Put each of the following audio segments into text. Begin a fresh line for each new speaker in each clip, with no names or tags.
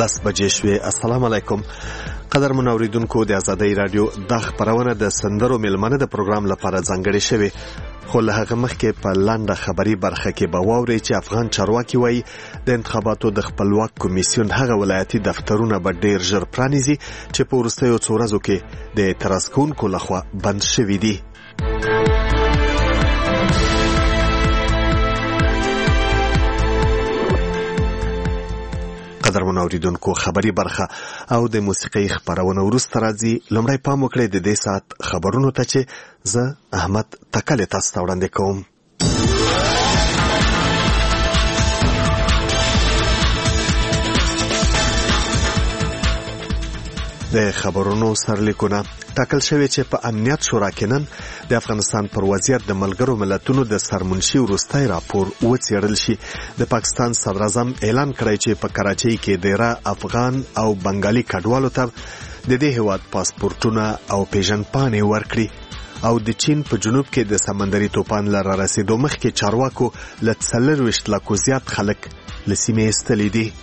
10 بجې شوې. السلام علیکم قدرمن اوریدونکو، د آزادۍ رادیو د خبرونه د سندرو ملمنه د پروګرام لپاره ځانګړې شوې، خو له هغه مخکې په لنډه خبري برخه کې به واورئ چې افغان چارواکي وایي د انتخاباتو د خپلواک کمیسیون هغه ولایتي دفترونه به ډیر ژر پرانیزي چې په وروستیو څو ورځو کې د اعتراض کوونکو لخوا بند شوي دي. قدرمن اوریدونکو، خبري برخه او د موسیقي خبرونه وروسته راځي. لومړی پام وکړئ د دې ساعت خبرونو ته چې زه احمد تکل تاسو ته وړاندې کوم. د خبرونو سرلیکونه ټاکل شوی چې په امنیت شورا کې نن د افغانستان پر وضعیت د ملګرو ملتونو د سرمنشي وروستی راپور وڅېړل شي. د پاکستان صدر اعظم اعلان کړی چې په کراچۍ کې ډیره افغان او بنگالي کډوالو ته د دې هیواد پاسپورتونه او پیژندپاڼې ورکړي او د چین په جنوب کې د سمندري طوفان له رارسېدو مخکې چارواکو له 24 لکو زیات خلک له سیمې ایستلي دي.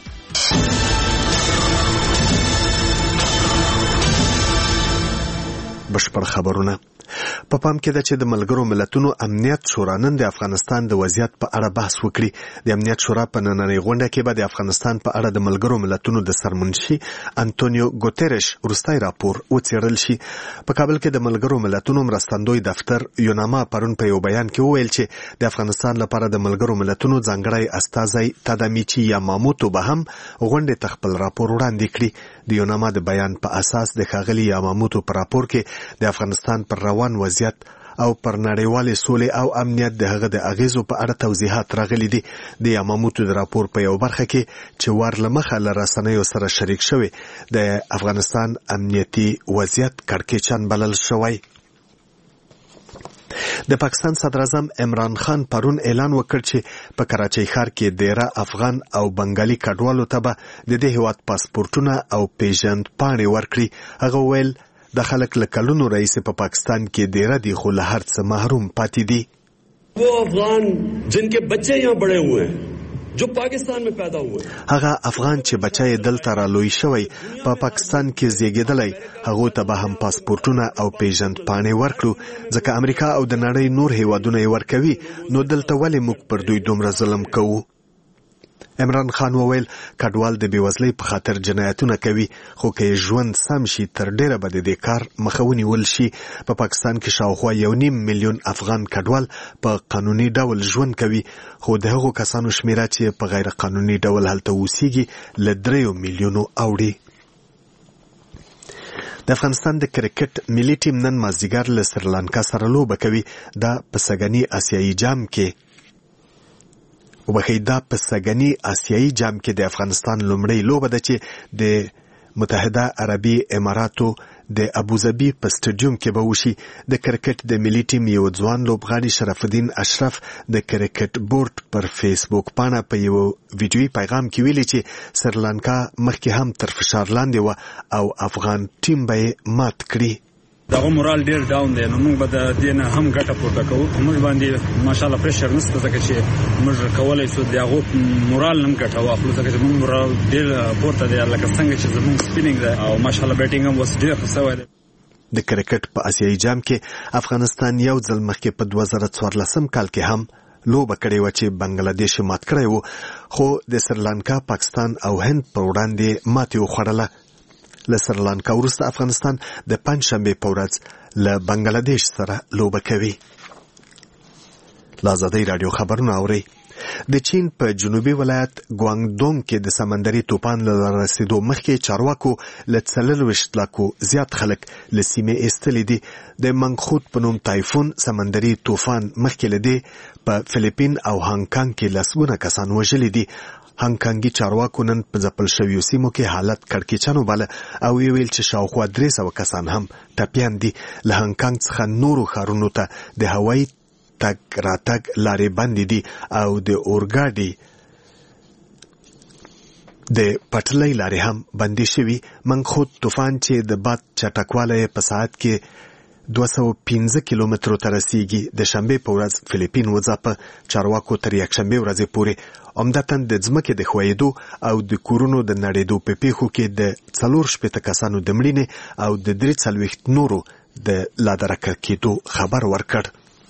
بشپړ خبرونه په پام کې ده چې د ملګرو ملتونو امنیت شورا نن د افغانستان د وضعیت په اړه بحث وکړي. د امنیت شورا په نننۍ غونډه کې به د افغانستان په اړه د ملګرو ملتونو د سرمنشي انټونیو ګوتریش وروستی راپور وڅېړل شي. په کابل کې د ملګرو ملتونو مرستندوی دفتر یوناما پرون په یو بیان کې وویل چې د افغانستان لپاره د ملګرو ملتونو ځانګړی استازی تادامیچی یاماموتو به هم غونډې ته خپل راپور وړاندې کړي. د یوناما د بیان په اساس د ښاغلي یاماموتو په راپور کې د افغانستان پر روان وضعیت او پر نړیوالې سولې او امنیت د هغه د اغیزو په اړه توضیحات راغلي دي. د یاماموتو د راپور په یو برخه کې چې ورلمخه له رسنیو سره شریک شوی د افغانستان امنیتي وضعیت کړکېچن بلل شوی. د پاکستان صدر اعظم عمران خان پرون اعلان وکړ چې په کراچۍ ښار کې ډیره افغان او بنگالي کډوالو ته به د دې هیواد پاسپورتونه او پیژندپاڼې ورکړي. هغه ویل د خلک له کلونو راهیسې په پاکستان کې ډیره دي خو له هر څه محروم پاتې دي.
वो अफगान जिनके बच्चे यहाँ बड़े हुए हैं जो पाकिस्तान में पैदा हुए
هغه افغان چې بچای دلته را لوی شوی په پاکستان کې زیږیدلی هغه ته به هم پاسپورتونه او پیژندپاڼې ورکړو ځکه امریکا او د نړۍ نور هیوادونه یې ورکوي، نو دلته ولې موږ پر دوی دومره ظلم کوو؟ عمران خان وویل کډوال د بېوزلۍ په خاطر جنایتونه کوي، خو که ژوند سم شي تر ډیره به د دې کار مخه ونیول شي. په پاکستان کې شاوخوا 1.5 میلیون افغان کډوال په قانوني ډول ژوند کوي، خو د هغو کسانو شمیره چې په غیر قانوني ډول هلته اوسیږي له 3 میلیونو اوړي. د افغانستان د کرکټ ملي ټیم نن مازدیګر له سریلانکا سره لوبه کوي. دا په سږني آسیایي جام کې د افغانستان لومړی لوبه ده چې د متحده عربي اماراتو د ابوظبي په سټیډیوم کې به وشي. د کرکټ د ملي ټیم یو ځوان لوبغاړي شرف الدین اشرف د کرکټ بورډ پر فیسبوک پاڼه په یو ویډیویي پیغام کې ویلي چې سریلانکا مخکې هم تر فشار لاندې و او افغان ټیم به یې مات کړي.
دغه مورال ډیر ډاون دی، نو موږ به د دې نه هم ګټه پورته کوو. موږ باندې ماشاءالله پریشر نشته ځکه چې موږ کولی شو د هغو مورال هم ګټه واخلو ځکه چې موږ مورال ډیر پورته دی لکه څنګه چې زموږ سپینینګ دی او ماشاءالله بیټینګ هم اوس ډیر ښه سوی دی.
د کرکټ په آسیایي جام کې افغانستان یو ځل مخکې په 2014 کال کې هم لوبه کړې وه چې بنګلادیش مات کړی و، خو د سریلانکا، پاکستان او هند پر وړاندې ماتې وخوړله. له سریلانکا وروسته افغانستان د پنجشنبې په ورځ له بنګلادیش سره لوبه کوي. له آزادۍ راډیو خبرونه اورئ. د چین په جنوبي ولایت ګوانګډونګ کې د سمندري طوفان له رارسېدو مخکې چارواکو له 24 لکو زیات خلک له سیمې ایستلي دي. د منخوت په نوم تایفون سمندري طوفان مخکې له دې په فلیپین او هانګ کانګ کې لسګونه کسان وژلي دي. هانګکانګي چارواکو نن په ځپل شویو سیمو کې حالت کړکېچن وباله او ویل چې شاوخوا 300 کسان هم ټپیان دي. له هانګکانګ څخه نورو ښارونو ته د هوایي تګ راتګ لارې بندې دي او د اورګاډي د پټلۍ لارې هم بندې شوي. منخوت طوفان چې د باد چټکوالی په ساعت کې 215 کیلومترو ته رسیږي. د شنبې په ورځ فلیپین وځاپه چارواکو تر یکشنبې ورځې پورې عمدتاً د ځمکې د ښویېدو او د کورونو د نړېدو په پیښو کې د 4 کسانو د مړینې او د 43 نورو د لادرکه کېدو خبر ورکړ.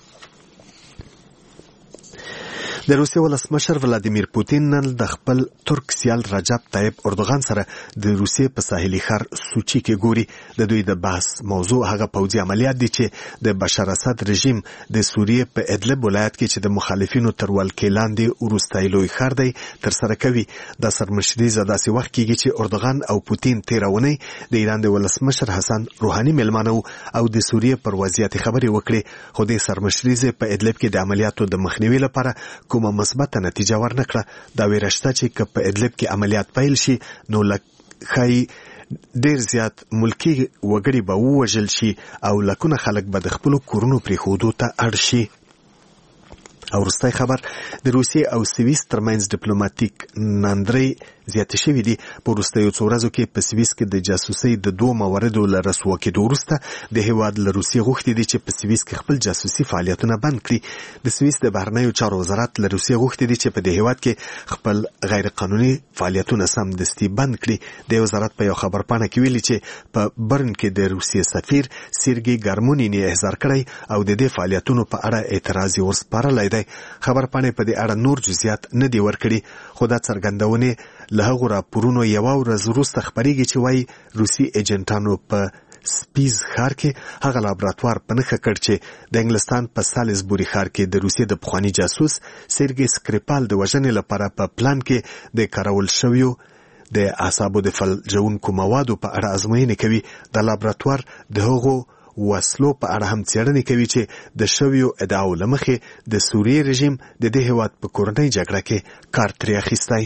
د روسیې ولسمشر ولادیمیر پوتین نن د خپل ترک سیال رجب طیب اردوغان سره د روسیې په ساحلي ښار سوچي کې ګوري. د دوی د بحث موضوع هغه پوځي عملیات دي چې د بشار اسد رژیم د سوریې په ادلب ولایت کې چې د مخالفینو تر ولکې لاندې وروستی لوی ښار دی ترسره کوي. دا سرمشریزه داسې وخت کېږي چې اردوغان او پوتین تېره اونۍ د ایران د ولسمشر حسن روحاني مېلمانه او د سوریې پر وضعیت خبرې وکړې، خو د سرمشریزه په ادلب کې د عملیاتو د مخنیوي لپاره کومه مثبته نتیجه ورنکړه. دا ویره شته چې که په ادلب کې عملیات پیل شي نو ښایي ډیر زیات ملکی وګړي به ووژل شي او لکونه خلک به د خپلو کورونو پرېښودو ته اړ شي. او وروستی خبر د روسیې او سویس ترمنځ ډیپلوماټیک ناندرۍ زیاتې شوي دي. په وروستیو څو ورځو کې په سویس کې د جاسوسۍ د 2 مواردو له رسوا کېدو وروسته د هېواد له روسیې غوښتي دي چې په سویس کې خپل جاسوسي فعالیتونه بند کړي. د سویس د بهرنیو چارو وزارت له روسیې غوښتي دي چې په دې هېواد کې خپل غیر قانوني فعالیتونه سمدستي بند کړي. د وزارت په یو خبرپاڼه کې ویلي چې په برن کې د روسیې سفیر سیرګي ګارمونین یې احضار کړی او د دې فعالیتونو په اړه اعتراض یې ورسپارلی دی. خبرپاڼې په دې اړه نور جزئیات نه دي ورکړي، خو دا څرګندونې له هغو راپورونو یوه ورځ وروسته خپریږي چې وایي روسي ایجنټانو په سپیز ښار کې هغه لابراتوار په نښه کړ چې د انګلستان په سالیزبوري ښار کې د روسیې د پخواني جاسوس سیرګي سکریپال د وژنې لپاره په پلان کې د کارول شویو د اعصابو د فلجونکو موادو په اړه ازموینې کوي. د لابراتوار د هغو وسلو په اړه هم څېړنې کوي چې د شویو ادعاو له مخې د سوریې رژیم د دې هېواد په کورنۍ جګړه کې کار ترې اخیستی.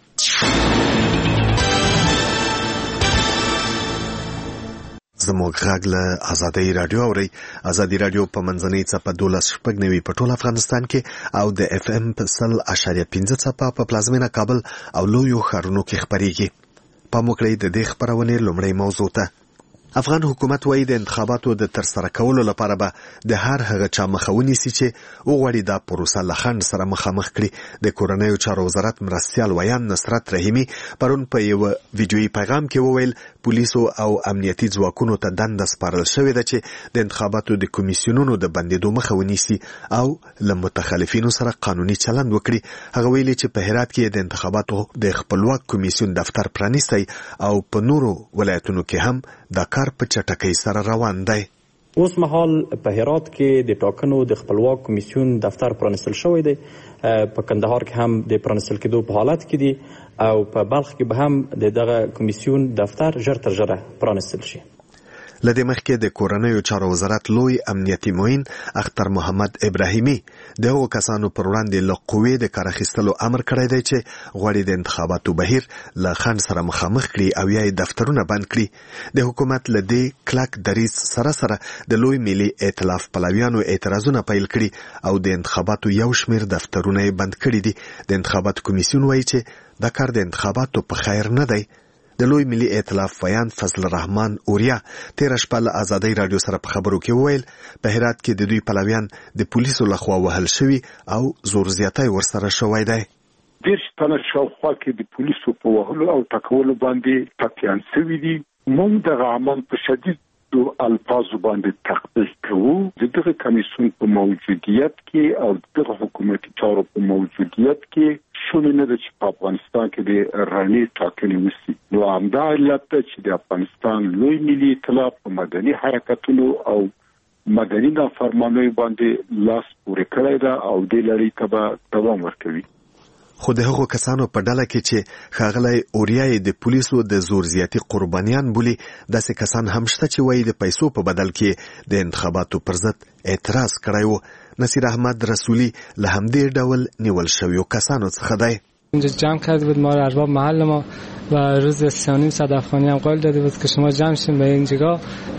زموږ غږ له ازادۍ راډیو اورئ. ازادي راډیو په منځنۍ څپه 12.9 په ټول افغانستان کې او د اف ام په 100.5 څپه په پلازمینه کابل او لویو ښارونو کې خپریږي. پام وکړئ د دې خپرونې لومړۍ موضوع ته. افغان حکومت وایي د انتخاباتو د ترسره کولو لپاره به د هر هغه چا مخه ونیسي چې وغواړي دا پروسه له خنډ سره مخامخ کړي. د کورنیو چارو وزارت مرستیال ویان نصرت رحیمي پرون په یو ویډیویي پیغام کې وویل پولیسو او امنیتي ځواکونو ته دنده سپارل شوې ده چې د انتخاباتو د کمیسیونونو د بندېدو مخه ونیسي او له متخلفینو سره قانوني چلند وکړي. هغه ویلي چې په هرات کې د انتخاباتو د خپلواک کمیسیون دفتر پرانیستی او په نورو ولایتونو کې هم دا کار په چټکۍ سره روان دی.
اوس مهال په هرات کې د ټاکنو د خپلواک کمیسیون دفتر پرانیستل شوی دی. په کندهار کې هم د پرانیستل کېدو په حالت کې دی او په بلخ کې به هم دغه کمیسیون دفتر ژر تر ژره پرانیستل شي.
لدې مخکې د کورنیو چارو وزارت لوی امنیتي معین اختر محمد ابراهیمي د هغو کسانو پر وړاندې له قوې د کار اخیستلو امر کړی دی چې غواړي د انتخاباتو بهیر له خنډ سره مخامخ کړي او یا یې دفترونه بند کړي. د حکومت له دې کلک دریځ سره د لوی ملي ائتلاف پلویانو اعتراضونه پیل کړي او د انتخاباتو یو شمېر دفترونه یې بند کړي دي. د انتخاباتو کمیسیون وایي چې دا کار د انتخاباتو په خیر نه دی. د لوی ملي ائتلاف ویان فضل الرحمن اوریا تېره شپه له ازادۍ راډیو سره په خبرو کې وویل په هرات کې د دوی پلویان د پولیسو لخوا وهل شوي او زور زیاتی ورسره شوی دی.
10 تنه شاوخوا کې د پولیسو په وهلو او ټکولو باندې ټپیان شوي دي. موږ دغه عمل په شدید الفاظو باندې تقدیر کوو. دغه کمیسیون په موجودیت کې او دغه حکومتي چارو په موجودیت کې شونې نه ده چې په افغانستان کې د رڼې ټاکنې وشي. نو همدا علت ده چې د افغانستان لوی ملي ائتلاف په مدني حرکتونو او مدني نافرمانیو باندې لاس پورې کړی ده او دې لړۍ ته به دوام ورکوي.
خو د هغو کسانو په ډله کې چې ښاغلی اوریا د پولیسو د زور زیاتي قربانیان بولي داسې کسان هم شته چې وایي د پیسو په بدل کې د انتخاباتو پر ضد اعتراض کړی و. نصیر احمد رسولی له همدې ډول نیول شویو کسانو څخه دی.
اینجا جمع کرده بود ما رو ارباب محل ما و روز 3.5 افغانی هم قول داده بود که شما جمع شیم به این جگاه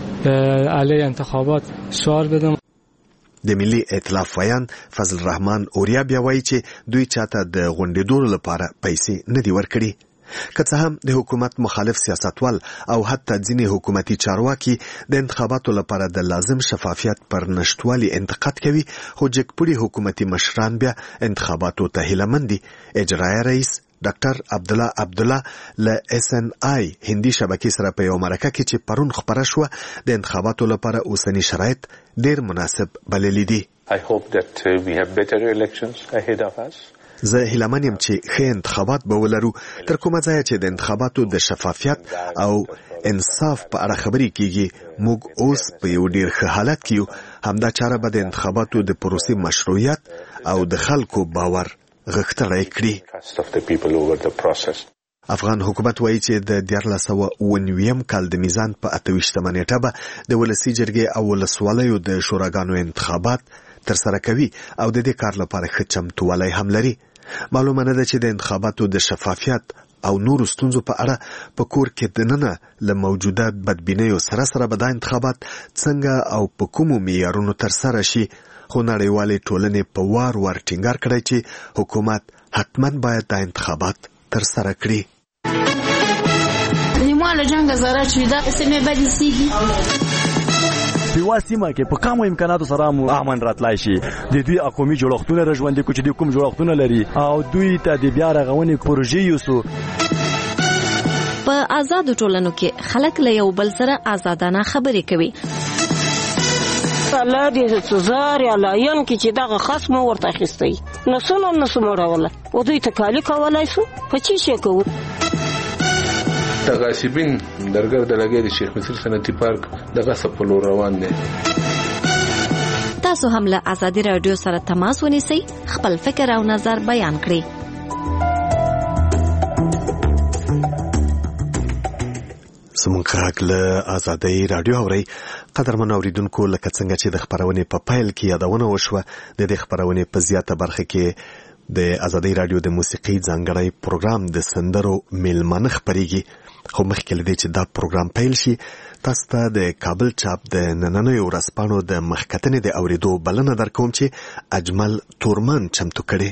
علیه انتخابات شعار بدم.
د ملي ائتلاف ویان فضل الرحمن اوریا بیا وایي چې دوی چاته د غونډېدو لپاره پیسې نه دي ورکړي. که څه هم د حکومت مخالف سیاستوال او حتی ځینې حکومتي چارواکي د انتخاباتو لپاره د لازم شفافیت پر نشټوالي انتقاد کوي، خو جګپوړي حکومتي مشران بیا انتخاباتو ته هیلهمند دي. اجرایه رئیس ډاکټر عبدالله عبدالله له SNI هندي شبکې سره په یو مرکه کې چې پرون خبره شوه د انتخاباتو لپاره اوسنی شرایط ډیر مناسب بللي دي.
I hope that we have better elections ahead of us.
زه هیلهمن یم چې ښه انتخابات به ولرو، تر کومه ځایه چې د انتخاباتو د شفافیت او انصاف په اړه خبرې کیږي. موږ اوس په یو ډیر ښه حالت کې یو. همدا چاره به د انتخاباتو د پروسې مشروعیت او د خلکو باور غښتلی کړي. افغان حکومت وایي چې د 1999 کال د میزان په 28مه نیټه به د ولسي جرګې او ولسوالیو د شوراګانو انتخابات ترسره کوي او د دې کار لپاره ښه چمتووالی هم لري. معلومه نه ده چې د انتخاباتو د شفافیت او نورو ستونزو په اړه په کور کې دننه له موجوده بدبینیو سره به دا انتخابات څنګه او په کومو معیارونو ترسره شي، خو نړیوالې ټولنې په وار وار ټینګار کړی چې حکومت حتما باید دا انتخابات ترسره کړي.
نیمه له جنګ زاره چې دا سیمه بدې سیږي
په سیمه کې په کومو امکاناتو سره امن راتلای شي. د دوی قومي جوړښتونه رژوندې کوي چې د کوم جوړښتونه لري او دوی ته د بیا رغونې پروژې یوسو.
په آزادو ټولنو کې خلک له یو بل سره آزادانه خبرې کوي.
الله دې سزار یا لاین کې چې دغه خصم ورته اخیستی نو سموروله او دوی تکالی کولای سو په چی شي کوو.
تغاسبین درګر د لګي د شیخ مصر صنعتي پارک دغه سپلو روان دي.
تاسو هم له آزادي رادیو سره تماس ونیسئ، خپل فکر او نظر بیان کړئ.
زموږ غږ له آزادۍ رادیو اورئ. قدرمن اوریدونکو، لکه څنګه چې د خبرونې په پیل کې یادونه وشوه، د دې خبرونې په زیاته برخه کې د آزادۍ رادیو د موسیقي ځانګړی پروګرام د سندرو میلمانه خپرېږي. خو مخکې له دې چې دا پروګرام پیل شي، تاسو ته د کابل چاپ د نننیو ورځپاڼو د مخکتنې د اورېدو بلنه درکوم چې اجمل تورمن چمتو کړي.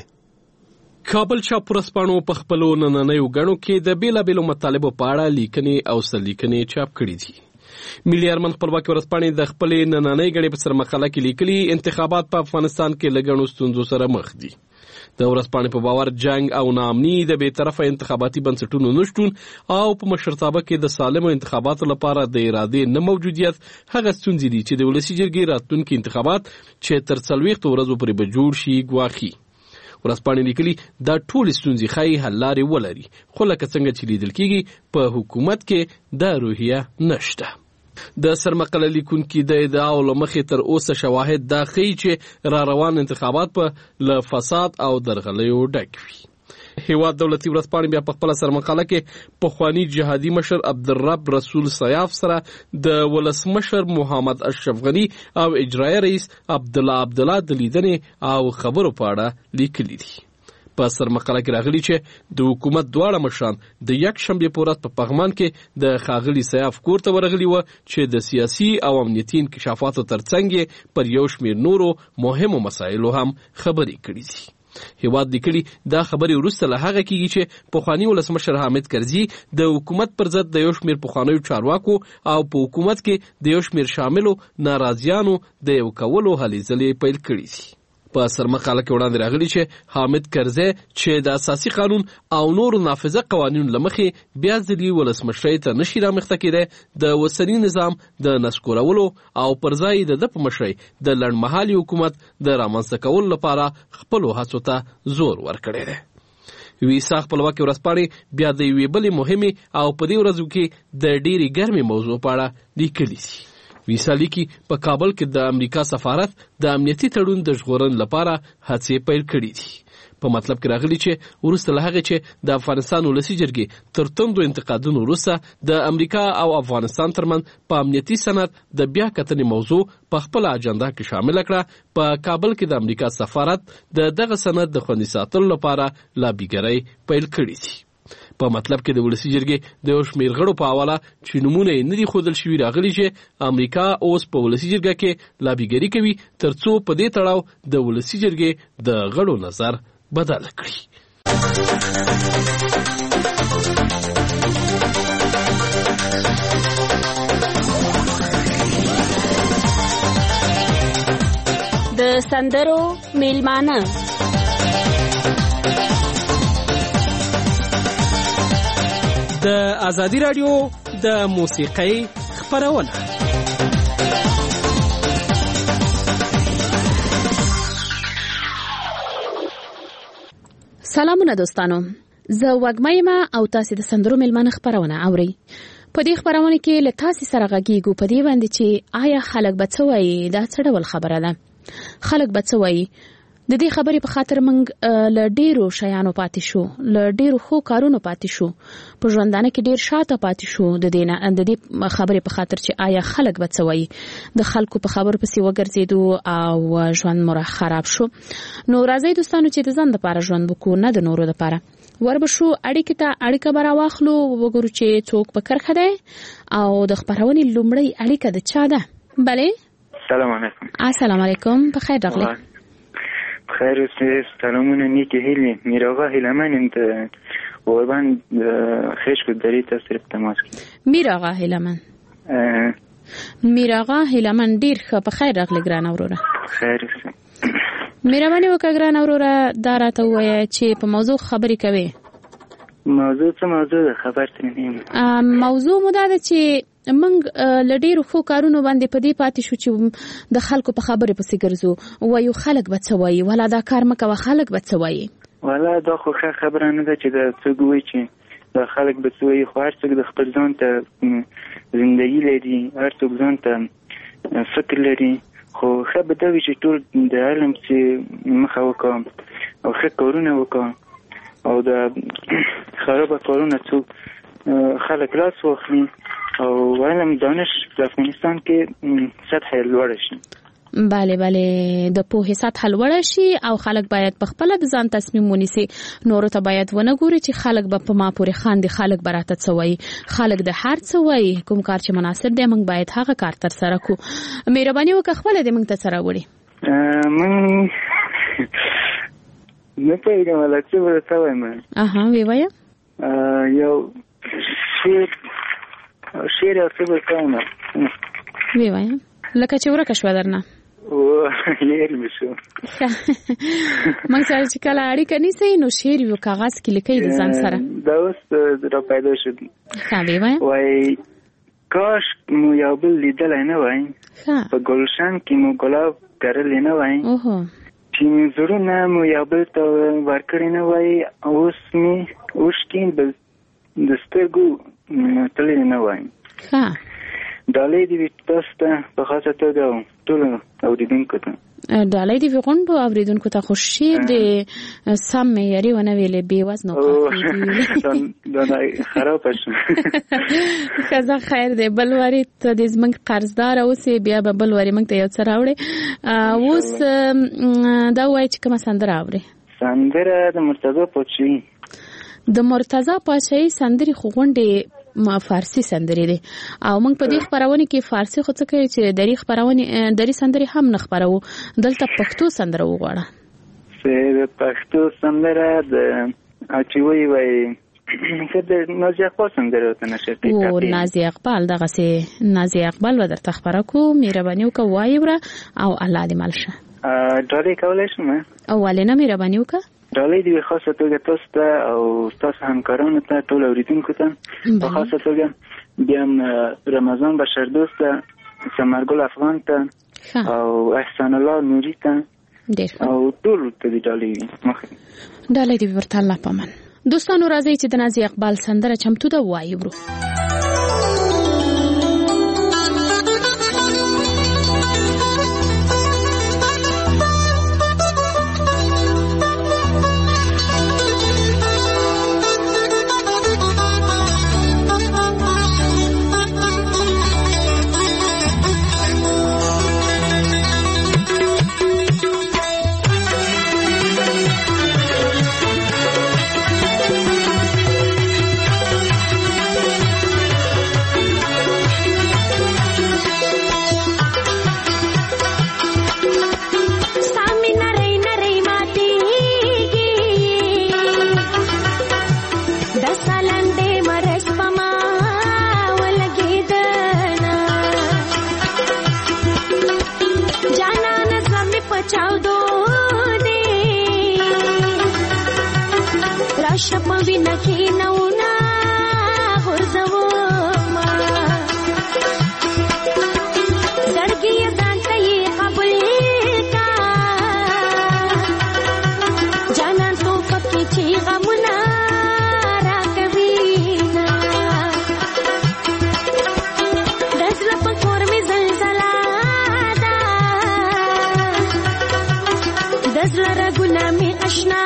کابل چاپ ورځپاڼو په خپلو نننیو غڼو کې د بیلابیلو مطالبو په اړه لیکنې او سرلیکنې چاپ کړي دي. ملي ارمن خپلواکي ورځپاڼې د خپلې نننۍ غڼې په سرمقاله کې لیکلي انتخابات په افغانستان کې له غڼو ستونزو سره مخ دي. د ورځپاڼې په باور جنگ او ناامني، د بې طرفه انتخاباتي بنسټونو نشتون او په مشرتابه کې د سالمو انتخاباتو لپاره د ارادې نه موجودیت هغه ستونزې دي چې د ولسي جرګې راتلونکي انتخابات چې تر 40 ورځو پورې به جوړ شي ګواښي. ورځپاڼې لیکلي دا ټولې ستونزې ښایي حل لارې ولري، خو لکه څنګه چې لیدل کېږي په حکومت کې دا روحیه نشته. د سرمقاله لیکونکي د ادعاو له مخې تر اوسه شواهد دا ښیي چې را روان انتخابات په له فساد او درغلیو ډک وي. هیواد دولتي ورځپاڼې بیا په خپله سرمقاله کې پخواني جهادي مشر عبدالرب رسول سیاف سره د ولسمشر محمد اشرف غني او اجرایه رئیس عبدالله عبدالله د لیدنې او خبرو په اړه لیکلي دي. په سرمقاله کې راغلي چې د حکومت دواړه مشران د یک شنبې په ورځ په پغمان کې د ښاغلي سیاف کور ته ورغلي وو چې د سیاسي او امنیتي انکشافاتو ترڅنګ پر یو شمېر نورو مهمو مسایلو هم خبرې کړې دي. هیواد لیکلي دا خبرې وروسته له هغه کېږي چې پخواني ولسمشر حامد کرزي د حکومت پر ضد د یو شمېر پخوانیو چارواکو او په حکومت کې د یو شمېر شاملو ناراضیانو د یو کولو هلې ځلې پیل کړي دي. په سرمقاله کې وړاندې راغلي چې حامد کرزي چې د اساسي قانون او نورو نافذه قوانینو له مخې بیا ځلې ولسمشرۍ ته نشي رامخته کېدی، د اوسني نظام د نسکورولو او پر ځای د ده په مشرۍ د لنډمهالي حکومت د رامنځته کولو لپاره خپلو هڅو ته زور ورکړی دی. ویسا خپلواکي ورځپاڼې بیا د یوې بلې مهمې او په دې ورځو کې د ډېرې ګرمې موضوع په اړه لیکلي دي. ویسا لیکي په کابل کې د امریکا سفارت د امنیتي تړون د ژغورنې لپاره هڅې پیل کړي دي. په مطلب کې راغلي چې وروسته له هغې چې د افغانستان ولسي جرګې تر توندو انتقادونو وروسته د امریکا او افغانستان ترمنځ په امنیتي سند د بیا کتنې موضوع په خپله اجنډا کې شامله کړه، په کابل کې د امریکا سفارت د دغه سند د خوندي ساتلو لپاره لابیګرۍ پیل کړي دي. په مطلب کې د ولسي جرګې د یو شمېر غړو په حواله چې نومونه یې نه دي ښودل شوي راغلي چې امریکا اوس په ولسي جرګه کې لابیګري کوي تر څو په دې تړاو د ولسي جرګې د غړو نظر بدل کړي.
د سندرو میلمانه
د ازادي رادیو د موسیقۍ خپرونه.
سلامونه دوستانو، زه وګمای ما او تاسو د سندرو میلمانه خپرونه اوري. په دې خبرونه کې له تاسو سره غږیږو په دې باندې چې آیا خلک به څه وایي، دا څه ډول خبره ده. خلک به څه وایي د دې خبرې په خاطر موږ له ډیرو شیانو پاتې شو، له ډیرو خو کارونو پاتې شو، په ژوندانه کې ډیر شاته پاتې شو د دې خبرې په خاطر چې آیا خلک به څه وایي. د خلکو په خبر پسې وګرځېدو او ژوند مو خراب شو. نو راځي دوستانو چې د ځان لپاره ژوند وکړو، نه د نورو لپاره. وربشو اړیکه به راواخلو، وګورو چې څوک په کرخه دی او د خبرونې لومړی اړیکه د چا ده. بله،
سلام علیکم.
السلام علیکم، بخیر راغلی.
بخیر اوسئ. سلامونه نیکی هیلی. میراغا هیلمن د قربان خشک دری تصریف تماس کی.
میراغا هیلمن ډیر ښه. بخیر راغلی ګران اوروره.
خیر اوسئ.
مهرباني وکړه ګران اوروره، دا راته ووایه چې په موضوع خبرې کوي.
موضوع څه موضوع ده؟ خبر ترې نه یم.
موضوع مو دا ده چې موږ له ډېرو ښو کارونو باندې په دې پاتې شو چې د خلکو په خبرې پسې ګرځو، وایو خلک به څه وایي، ولا دا کار مه کوه، خلک به څه وایي.
والا دا خو ښه خبره نه ده چې دا څوک وایي چې دا خلک به څه وایي. خو هر څوک د خپل ځان ته زندګي لري، هر څوک ځان ته فکر لري. خو ښه به دا وي چې ټول د علم چې مخه وکړه او ښه کارونه وکړه او د خرابه کارونه څوک خلک لاس واخلي او علم دانش په افغانستان کې سطح لوړه شي.
بله د پوهې سطح لوړه شي او خلک باید په خپل د ځان تصمیم ونیسي. نورو ته باید ونه ګوري چې خلک به په ما پورې خاندي، خلک به راته څه وایي. خلک د هر څه وایي، کوم کار چې مناسب دی موږ باید هغه کار تر سره کړو. مهرباني وکړه خپله دې موږ ته څه راوړي.
نه پوهېږم ولا څه به درته وایم.
ویې وایه.
یو شعر او څه به درته وایم.
ویې وایه لکه چې ورکه شوه درنه.
لیر مې شو.
موږ سره چې کله اړیکه نیسئ نو شعر یو کاغذ کې لیکئ د ځان سره.
دا اوس را پیدا شد.
ویې وایه.
وایي کاش مو یو بل لیدلی نه وای، په ګلشن کې مو ګلاب کرلی نه وای، چې زړونه مو یو بل ته ورکړی نه وای، اوس مې اوښکې د سترګو تللی نه وای. ډالۍ دې وي تاسو ته په خاصه توګه ټولو اورېدونکو ته.
ډالۍ دې وي غونډو اورېدونکو ته. خو شعر دې سم معیاري ونه ویلې، بې وزنه
دا خرابه شو.
ښه خیر دی، بل وارې ته دې زموږ قرضداره اوسې، بیا به بل وارې موږ ته یو څه راوړې. اوس دا ووایه چې کومه سندره اورې؟
سندره د مرتضی پاچاهي.
د مرتضی پاچاهي سندرې خو غونډې فارسی سندرې دي او موږ په دې خبرونه کې فارسی خو څه کوي چې دری سندرې هم نه خبرو. دلته پښتو سندره وغواړه.
پښتو سندره د اچوي وای د نازي اقبال سندره ته نشته.
او نازي اقبال دغه سي نازي اقبال و درته خبره کو. مهرباني وکړه وایي وره او الله دې ملشه.
ډالۍ کولای شم؟
او ولې نه، مهرباني وکړه.
ډالۍ دې خاصه توګه تاسو ته او تاسو همکارانو ته، ټول اوریدونکو ته په خاصه توګه، بیا رمضان بشردوست ته، ثمرګل افغان ته او احسان الله نوري ته او ټول ته دې ډالۍ وي.
ډالۍ دې ورته الله پامان. دوستانو راځي چې د نازي اقبال سندره چمتو ده، وایي ورو.
چاودو دې راشه په وینه کې نونه غورځوما زړګي ځان ته یې قبول کا جانان تو پکې چې غمونه راکوي نه د زړه په کور مې زلزله ده د زړه رګونه مې اشنا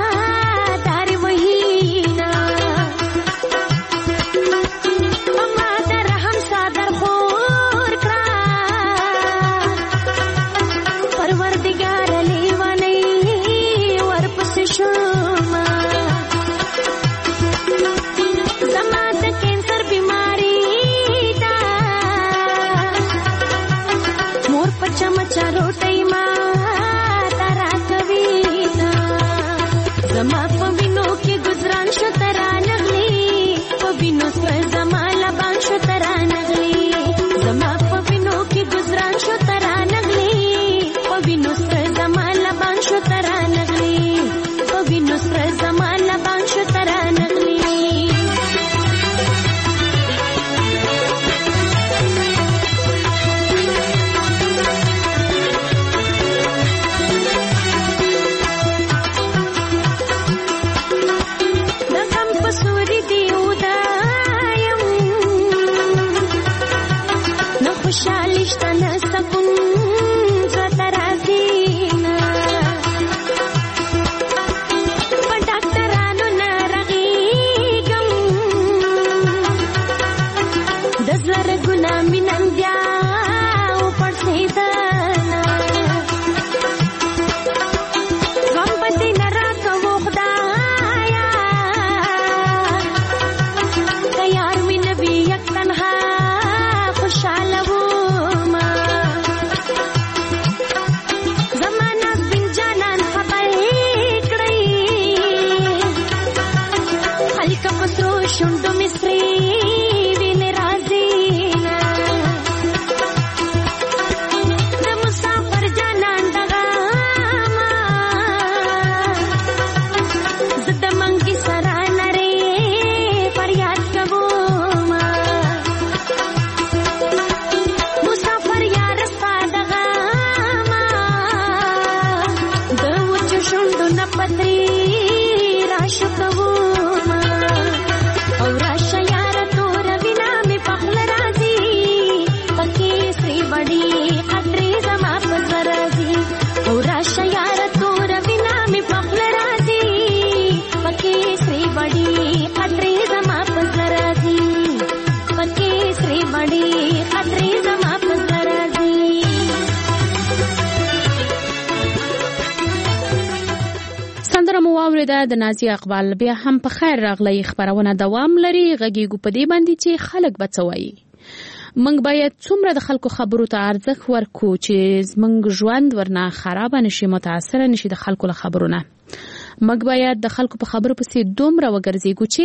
د نازي اقبال بیا هم په خیر راغلی خبرونه دوام لري غږیږو په دې باندې چې خلک بچوي موږ باید څومره د خلکو خبرو ته ارزښت ورکو چې زموږ ژوند ورنه خراب نشي متاثر نشي د خلکو له خبرونه موږ باید د خلکو په خبرو پسې دومره وګرځېږو چې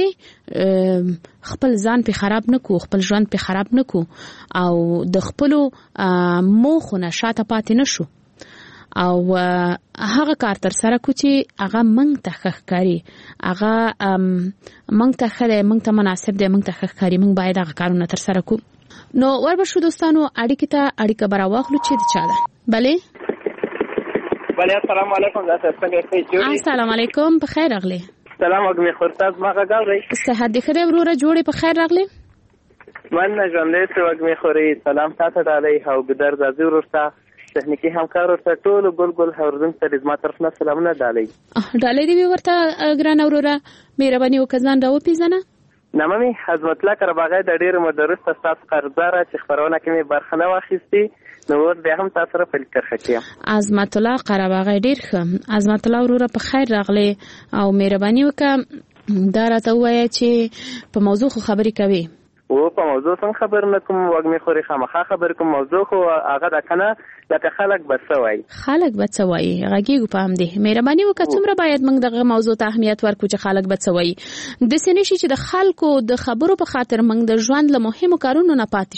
خپل ځان په خراب نکو خپل ژوند په خراب نکو او د خپلو موخو نه شاته پاتې نشو او هغه کار تر سره کو چې هغه مونږ ته ښکاري هغه مونږ ته خره مونږ ته مناسب دی مونږ ته ښکاري مونږ باید هغه کارونه تر سره کو نو وربشو دوستانو اړیکه برا واخلو چې د چا ده بله
السلام علیکم
السلام علیکم په خیر راغلی
سلام وګمې خورتاز ما غاړې
صحت دې خدای وروره جوړې په خیر راغلی
من ژوندې وګمې خوري سلام تاسو ته علی او ګدر زازي ورته تخنیکی همکار ورته ټول ګل هوردن ته زما طرفنا سلامونه ډالۍ دی ورته ګران وروره مهرباني وکړئ راو پیژنه نامه حضرت الله کرباغی د ډیر مدرس استاد قرضدار چې خبرونه کوي برخنه واخیستي نو بیا هم تاسو سره په لیکر خکیم
عظمت الله قرباغی ډیر ښه عظمت الله وروره په خیر راغلی او مهرباني وکړه دا راته وایي چې په موضوع خبرې کوي
او په موضوع څنګه خبر نکوم وګمې خوري خامخا خبر کوم موضوع خو هغه د کنه لکه خلک بسوي
غږیږي په هم دي مهرباني وکړه څومره باید موږ دغه موضوع ته اهمیت ورکړو چې خلک بسوي د سینې شي چې د خلکو د خبرو په خاطر موږ د ژوند له مهمو کارونو نه پاتې شو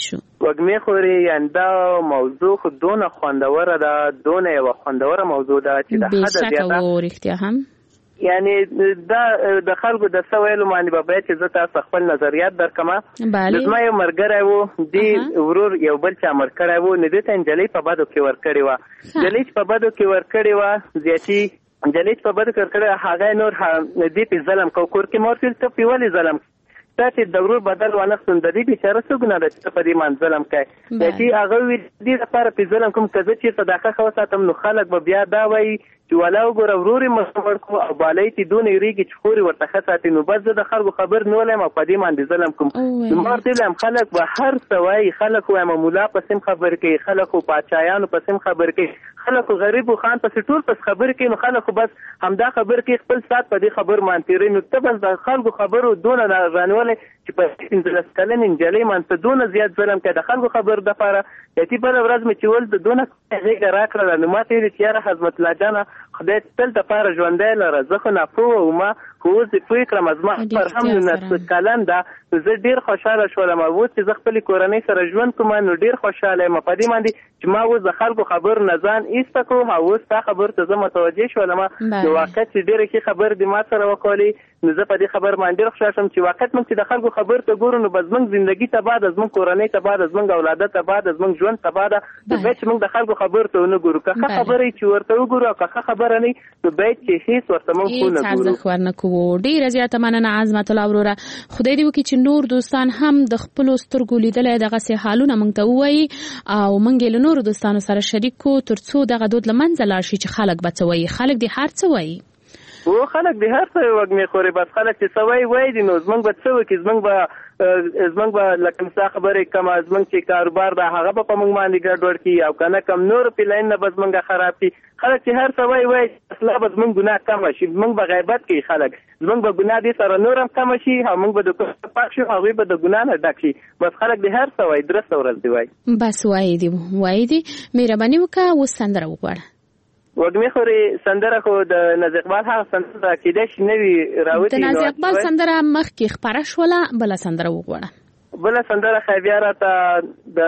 وګمې خوري یعنی دا موضوع خو دونه خوندوره ده، دونه یوه خوندوره موضوع ده چې د حده زیاته
بېشکه و رښتیا هم
یعنی دا د خلکو د څه ویلو باندې به باید چې زه تاسو خپل نظریات درکمه. زما یو ملګری و، دې ورور یو بل چا مړ کړی و، نو دې ته نجلۍ په بدو کې ورکړې وه. نجلۍ چې په بدو کې ورکړې وه زیاتي نجلۍ چې په بدو کې ورکړې وه هغه نور دې پې ظلم کو کور کې. ما ورته ویل ته پې ولې ظلم تا چې د ورور بدل وانخستون د دې بېچاره څه ګناه ده چې ته په دې باندې ظلم کوې. چې هغه ویل دې لپاره پې ظلم کوم که زه چېرته دا ښه وساتم نو خلک به بیا دا وایي چې والا وګوره ورور یې مړ کړو او بالۍ ته دونه یېرېږي چې خور یې ورته ښه ساتي، نو بس زه د خلکو خبر نه ولایم او په دې باندې ظلم کوم. نو ما ورته ویل خلک به هر څه وایي، خلک وایم ملا پسې هم خبرې کوي، خلک خو پاچایانو پسې هم خبرې کوي، خلک خو غریب و خان پسې ټول پس خبرې کوي، نو خلک خو بس همدا خبرې کوي، خپل ساعت په دې خبر باندې تېروي. نو ته بس د خلکو خبرو دونه رانیولې چې په 15 کلنې نجلۍ باندې دونه زیات ظلم کوي د خلکو خبر دپاره. یتي بله ورځ مې چې ول د دونه غېږه راکړله نو ما ته ویلې چې یاره حضرت الله جانه خدای تل دپاره ژوندی لره، زه خو ناپوه وم خو اوس دې پوه کړم زما پر هم 19 کلن ده، نو زه ډېر خوشحاله شولم. اوس چې زه خپلې کورنۍ سره ژوند کوم نو ډېر خوشحاله یم په دې باندې چې ما اوس د خلکو خبرو نه ځان ایسته کړو او اوس ستا خبرو ته زه متوجه شولم. نو واقع چې ډېرې ښې خبرې دې ما سره وکولې نو زه په دې خبر باندې ډېر خوشحاله شم چې واقعیت موږ چې د خلکو خبرو ته ګورو نو به زموږ زندګي تباه ده، زموږ کورنۍ تباه ده، زموږ اولاده تباه ده، زموږ ژوند تباه ده. نو باید چې موږ د خلکو خبرو ته ونه ګورو، که ښه خبره چې ورته وګورو او که ښه خبره نه نو باید چې هېڅ ورته موږ ونه ګورو.
ورنه کوو. ډېره زیاته مننه عظمت الله وروره. خدای دې وکړي چې نور دوستان هم د خپلو سترګو لیدلی دغسې حالونه موږ ته ووایي او موږ یې له نورو دوستانو سره شریک کړو تر څو دغه دود له منځه لاړ شي چې خلک به څه وایي. خلک دې هر څه وایي
و خلک دې هر څه وږمې خوري، بس خلک چې څه وایي دي نو زموږ به څه وکړي، زموږ به لکه مثلا خبرې کمه زموږ چې کاروبار ده هغه به په موږ باندې ګډوډ کړي او که نه کم نور په لاین نه به زموږ خراب کړي. خلک چې هر څه وایي اصلا به زموږ ګناه کمه شي، زموږ به غیبت کوي خلک، زموږ به ګناه دې سره نور هم کمه شي او موږ به د کفر پاک شو، هغوی به د ګناه نه ډک شي. بس خلک دې هر څه وایي درسته ورځ دې وایي
بس وایي دي. مهرباني وکړه اوس سندره وغواړه.
وږمې خوري سندره خو د نازي اقبال هغه سندره کېدای شي نه وي راوتې.
د نازي اقبال سندره مخکې خپره شوله، بله سندره وغواړه.
بله سندره خو بیا راته د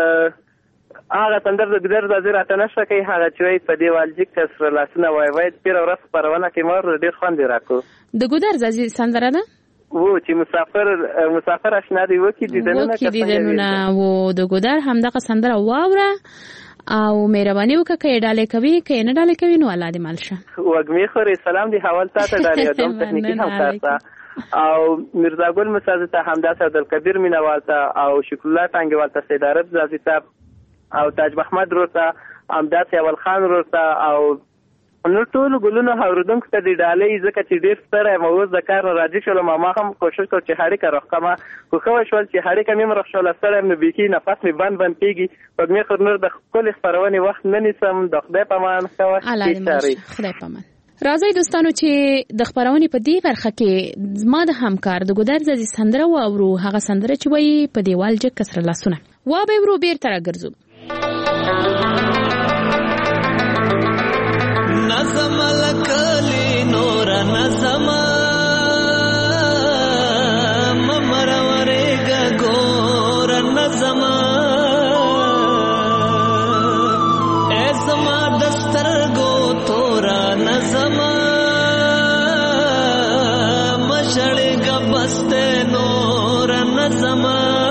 هغه سندره د ګودر ځاځي راته نشته کوي، هغه چې وایي په دیوال جګ که سره لاسونه وایي تېره ورځ خپرونه کې ما ورته ډېر خوند یې راکړو. د
ګودر ځاځي سندره ده
و چې مسافر اشنا دی وکړي دیدنونه
و د ګودر همدغه سندره واوره او مهرباني وکړه که یې ډالۍ کوي که یې نه ډالۍ کوي نو الله دې مل شه.
وږمې خورې سلام دې حوال تا ته ډالۍ ادم تخنیکي همکار ته او میرزا ګل مساز ته همداسې عبدالکبیر مینوال ته او شکر الله ټانګېوال ته سید عرب ځاځي ته او تاج محمد ورور ته همداسې اول خان ورور ته او نو ټولو ګلونو اورېدونکو ته دې ډالۍ ځکه چې ډېر ستړی یم اوس د کار نه راضي شولم ما هم کوشش کړ چې هډیکه روغ کړمه خو ښه وشول چې هډیکه مې هم روغ شوله ستړی یم نو بیخي نفس مې بند کېږي. وږمې خور نور د ښکلې خپرونې وخت نه نیسم د خدای په امان ښه وخت
خدای په امان. راځئ دوستانو چې د خپرونې په دې برخه کې زما د همکار د ګودر ځاځي سندره واورو، هغه سندره چې وایي په دیوال جګ که سره لاسونه وابه ورو بیرته راګرځو.
نظم لکلی نور نظم ممر ورگ گور نظم ایزما دستر گو تورا نظم مشڑگ بست نور نظم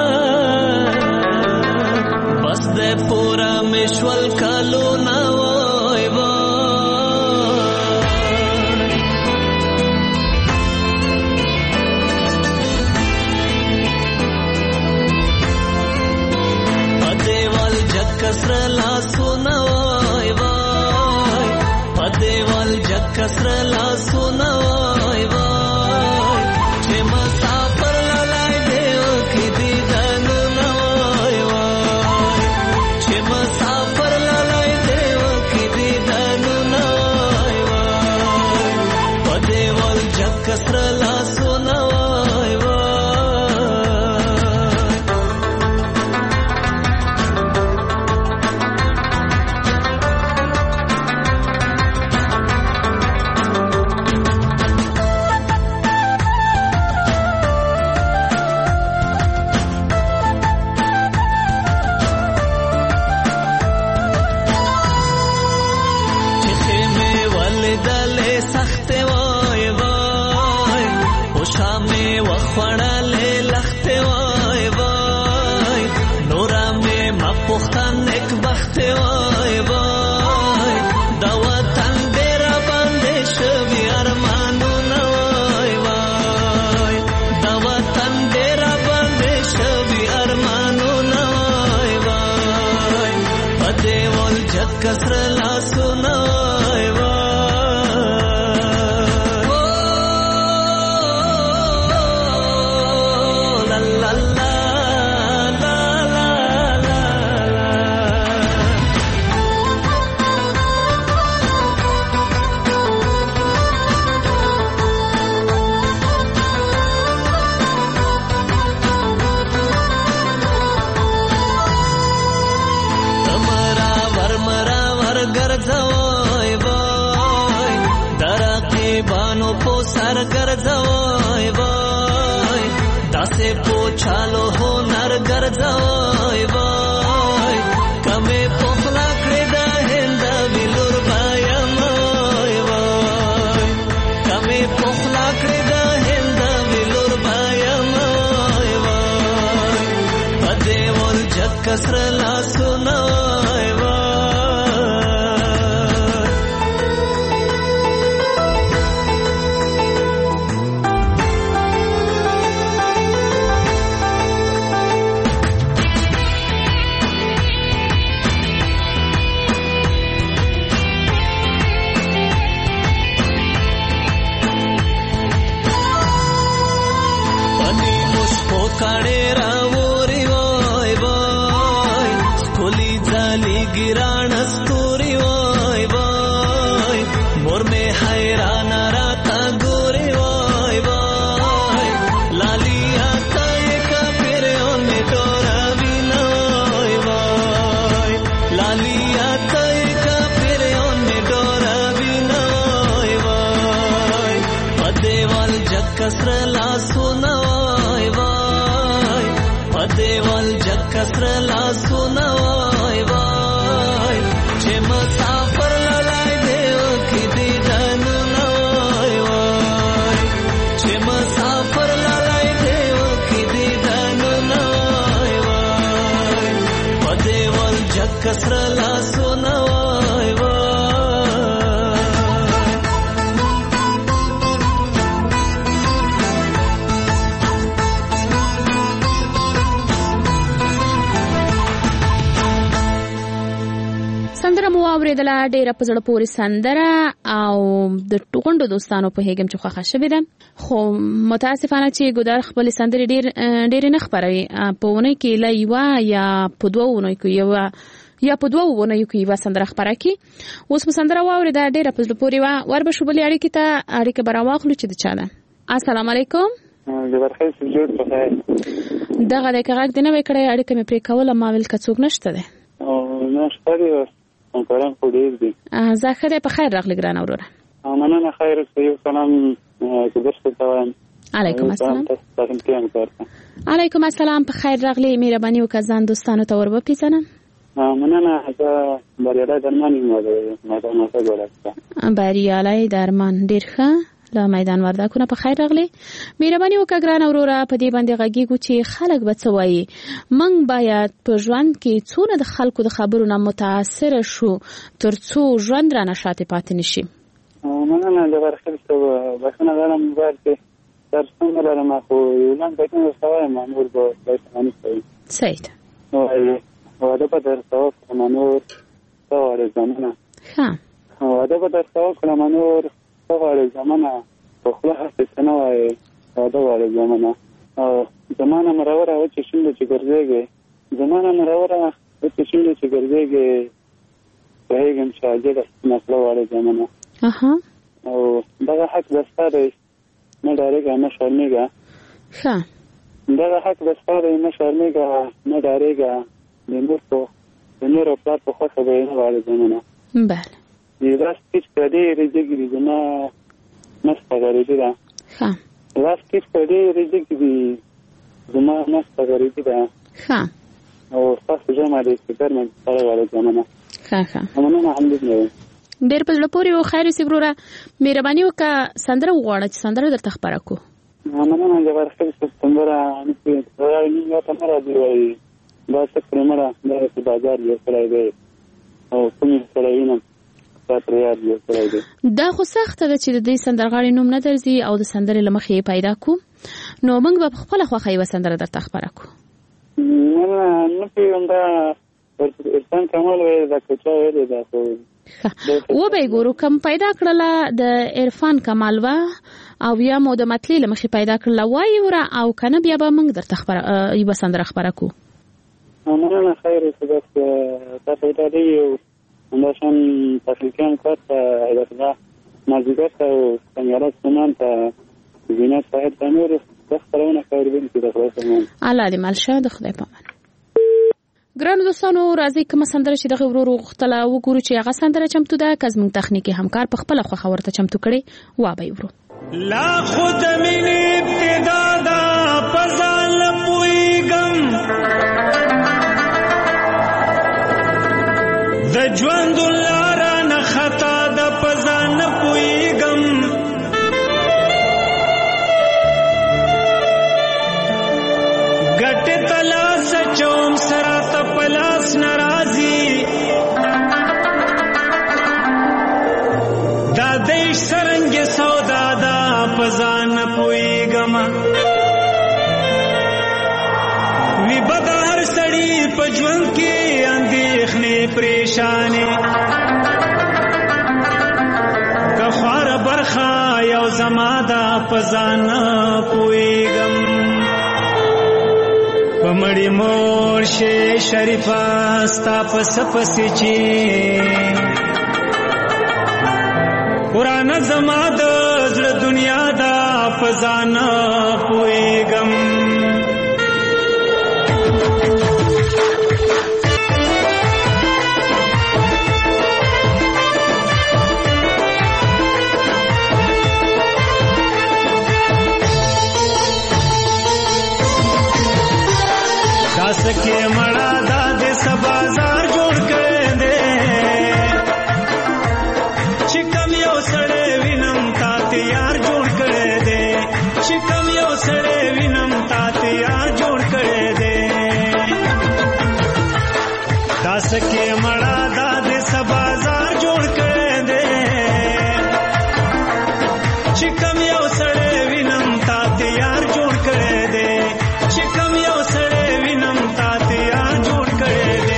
بست پورا مشول کالو نو कसर ला सुना वाई वाई छे मुसाफर लाई देव की दीदान नवाई वाई छे मुसाफर लाई देव की दीदान नवाई वाई पदेवल जग कसर ला सुना वाई वाई دا وطن ډېر باندې شوي ارمانونه وای وای دا وطن ډېر باندې شوي ارمانونه وای وای پدې ول جگ کسر لاسونه وای وای ګرځوي وای داسې پوچالو هنر ګرځوي وای کمه پخلا کړې د هند ویلور بایم وای وای کمه پخلا کړې د هند ویلور بایم وای وای پدې ول جگ کسر لاسونه وای وای کړه راوري وای وای سکولي ځالي ګران ستوري وای وای مور مې حیران راته ګوري وای وای لالیا ته کفر اون ډورا وینا وای وای لالیا ته کفر اون ډورا وینا وای وای پدېوال جگ کسر لاسونه وای وای دیوال جگ کسر لاسونه وای وای چې مسافر لای دیو کې دی دنونه وای وای چې مسافر لای دیو کې دی دنونه وای وای په دیوال جگ کسر لاسونه وای وای
سندره مو اوریدله ډیره په زړه پورې سندره او د ټوغندو دوستانو په هیګم چې خوښه شوې ده خو متاسفانه چې ګودار خپل سندرې ډېر نه خبروي په ونه کې لا یو یا په دوه ونه کې یو سندره خبره کی اوس په سندره واورید ډیره په زړه پورې ور به شو بلې اړیکې ته اړیکه براواخلو چې د چا ده السلام علیکم
جبرخیل سجود په خیر
دغه د کغک دی نه وکړی اړیکه مې پرې کوله ما ویل که څوک نشته ده
نه شته دی همکاران خو ډېر دي
زه ښه دی په خیر راغلی ګرانه وروره
مننه خیر یو سلام درته وایم
علیکم السلام علیکم السلام په خیر راغلی مهرباني وکړه ځان دوستانو ته ور وپېژنم
مننه زه بریالی درمان یم میدان وردګ
بریالی درمان ډېر ښه له میدان وردګونه په خیر راغلی مهرباني وکړه ګرانه وروره په دې باندې غږیږو چې خلک به څه وایي موږ باید په ژوند کې څونه د خلکو د خبرو نه متاثره شو تر څو ژوند رانه شاته پاتې نشي
مننه د ورخل څه بښنه غواړم چې تر څومره لرم خو یو لاندې بټن وسوای مامور به بښنه کوي
صحیح
واده په درته منور څواره زمانہ
ها
واده په درته منور څواره زمانہ په خپل هڅه نه وای واده واره زمانہ زمانہ مروره او چې شنده چې ګرځيږي زمانہ مروره او چې شنده چې ګرځيږي په هیڅ شاجره نسل واره زمانہ
اها
او دغه حق دستاره نه ډارېږي نه شرمېږي
ها
دغه حق دستاره نه شرمېږي نه ډارېږي د نور په خوښه به نه واره زمانہ
بله
راست کچ پدې رځګي زما مستغریدي ده
ها
راست کچ پدې رځګي زما مستغریدي ده
ها
او تاسو جمع دې ستر مې سره واره زمانہ
ها
مننه الحمدلله
ډېر په لپاره یو خیر سي وروره مهرباني وکړه سندره وغواړه چې سندره درته خبره کو
مننه جبرخیل سندره نو یو ته راځي وای دا څه پرمړه د بازار یو کړای دی او کوم سره وینم تر یاد یو کړی دی.
دا خو سخته ده چې د دې سندرغاړي نوم نه درځي او د سندرې له مخې یې پیدا کو، نو موږ به په خپله خوښه یوه سندره درته خپره کړو.
نه پوهېږم دا عرفان کمال ویل دا که چا ویلې دا خو
وبه یې ګورو. کم پیدا کړله د عرفان کمال وه او یا مو د مطلې له مخې پیدا کړله وایي وره، او که نه بیا به موږ درته یوه سندره خپره کړو.
مننه خیر څه بس تا پیدا دی او همداشان تخلیقیان کار ته حیدرالله مازدیګر ته او سنګرات سمان ته زینت صاحب ته نور خپرونه کوونکي د خدای په امان. الله
دې مل شه، د خدای په امان. ګرانو دوستانو راځئ کومه سندره چې دغه ورور غوښتله وګورو چې هغه سندره چمتو ده که زموږ تخنیکي همکار په خپله خوښه ورته چمتو کړې وابه ورو.
لا خود مینې ابتدا ده په ځان نه پوهېږم، د ژوند لاره نه خطا ده په ځان نه پوهېږم، ګټې ته لاس اچوم سره ته په لاس نه راځي، دا د عشق سرنګې سودا ده په ځان نه پوهېږم، وي به د هر سړي په ژوند کې اندېښنې پریشانې، که خواره برخه یو زما ده په ځان نه پوهېږم، په مړی مور شي شریفه ستا پس پسې چې قرآن زما د زړه دنیا ده په ځان نه پوهېږم. سکه مړه دا د سبازار جوړ کړی دی، چې کم یو سړی وینم تا تیار جوړ کړی دی، چې کم یو سړی وینم تا تیار جوړ کړی دی، دا سکه مړه دا د سبازار جوړ کړی دی، چې کم یو سړی وینم تا تیار جوړ کړی دی، چې کم یو سړی وینم تا تیار جوړ کړی دی.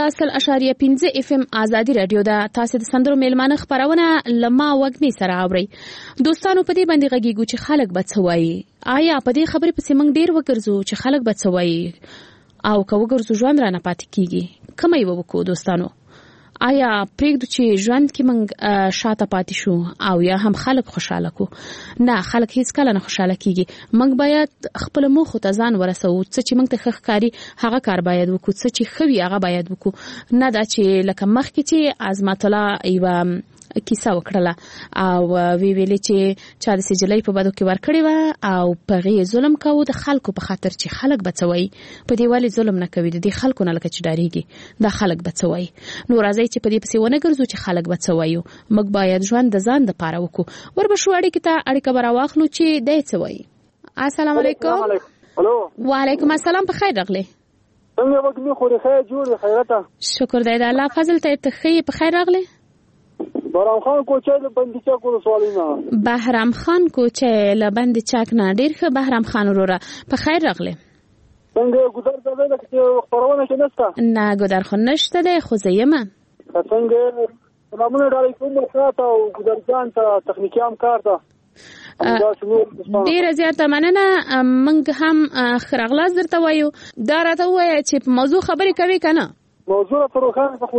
100.5 FM ازادي رادیو ده. تاسو د سندرو میلمانه خبرونه لما وګمی سره اوري. دوستانو په دې باندې غږیږو چې خلک به څه وایي. آیا په دې خبرې پسې موږ ډیر وګرځو چې خلک به څه وایي او که وګرځو ژوند را نه پاتې کیږي؟ کومه یو وکړو دوستانو؟ آیا پرېږدو چې ژوند کې موږ شاته پاتې شو او یا هم خلک خوشاله کو؟ نه، خلک هیڅ کله نه خوشاله کیږي. موږ باید خپل موخو ته ځان ورسوو. څه چې موږ ته ښه ښکاري هغه کار باید وکړو، څه چې ښه وي هغه باید وکړو. نه دا چې لکه مخکې چې عظمت الله یوه کیسه وکړله او ویلې چې چا د سجلۍ په بدو کې ورکړې وه او په هغې ظلم کوو د خلکو په خاطر چې خلک به څه وایي. په دې ولې ظلم نه کوي؟ د دې خلکو نه لکه چې ډارېږي دا خلک به څه وایي. نو راځئ چې په دې پسې ونه ګرځو چې خلک به څه وایي. موږ باید ژوند د ځان دپاره وکړو. وربشو اړیکې ته اړیکه به راواخلو چې دی څه وایي. السلام علیکم. وعلیکم السلام. په خیر راغلی.
څنګه وګمې خورې خیر جوړې خیرته؟
شکر دی د الله فضل ته ته ښه په خیر راغلی.
بهرام خان کوچی له بند چاک ولسوالۍ نه.
بهرام خان کوچی له بند چاک نه. ډېر ښه بهرام خان وروره په خیر راغلی.
څنګه ګودر ته دی لکه چې خپرونه کې نشته؟
نه ګودر خو نشته دی خو زه یم.
څنګه سلامونه ډالۍ کوم ورته او ګودر جان ته تخنیکي همکار ته ډیره زیاته مننه. موږ هم ښه راغلاست درته وایو. دا راته ووایه چې په موضوع خبرې کوې که نه؟ موضوع دا چې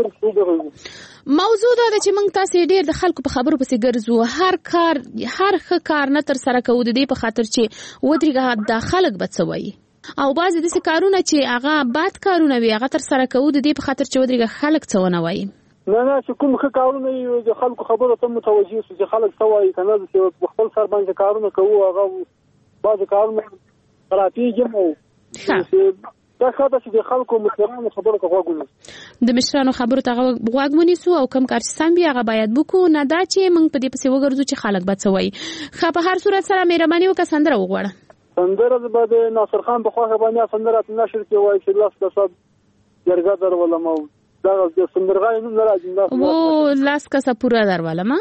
موږ تاسې ډیر د خلکو په خبرو پسې ګرځو. هر ښه کار نه تر سره کوو د دې په خاطر چې ودرېږه دا خلک به څه وایي. او بعضې داسې کارونه چې هغه بد کارونه وي هغه تر سره کوو د دې په خاطر چې ودرېږه خلک څه ونه وایي.
نه چې کوم ښه کارونه وي د خلکو خبرو ته متوجه شو چې خلک څه وایي که نه. چې خپل سر باندې کارونه کوو هغه بعضې کارونه خرابېږي او دا ښه ده چې د خلکو مشرانو خبرو ته غوږ ونیسو. د مشرانو خبرو ته غوږ ونیسو او کوم کار چې سم وي هغه باید وکړو. نه دا چې موږ په دې پسې وګرځو چې خلک به څه وایي. ښه په هر صورت سره مهرباني وکړه سندره وغواړه. سندره به د ناصر خان په خوښه باندې سندره نشر کې وایي چې لاس کسه جرګه درولم او دغه د سندرغاړي نوم نه راځي.
لاس کسه پوره درولم.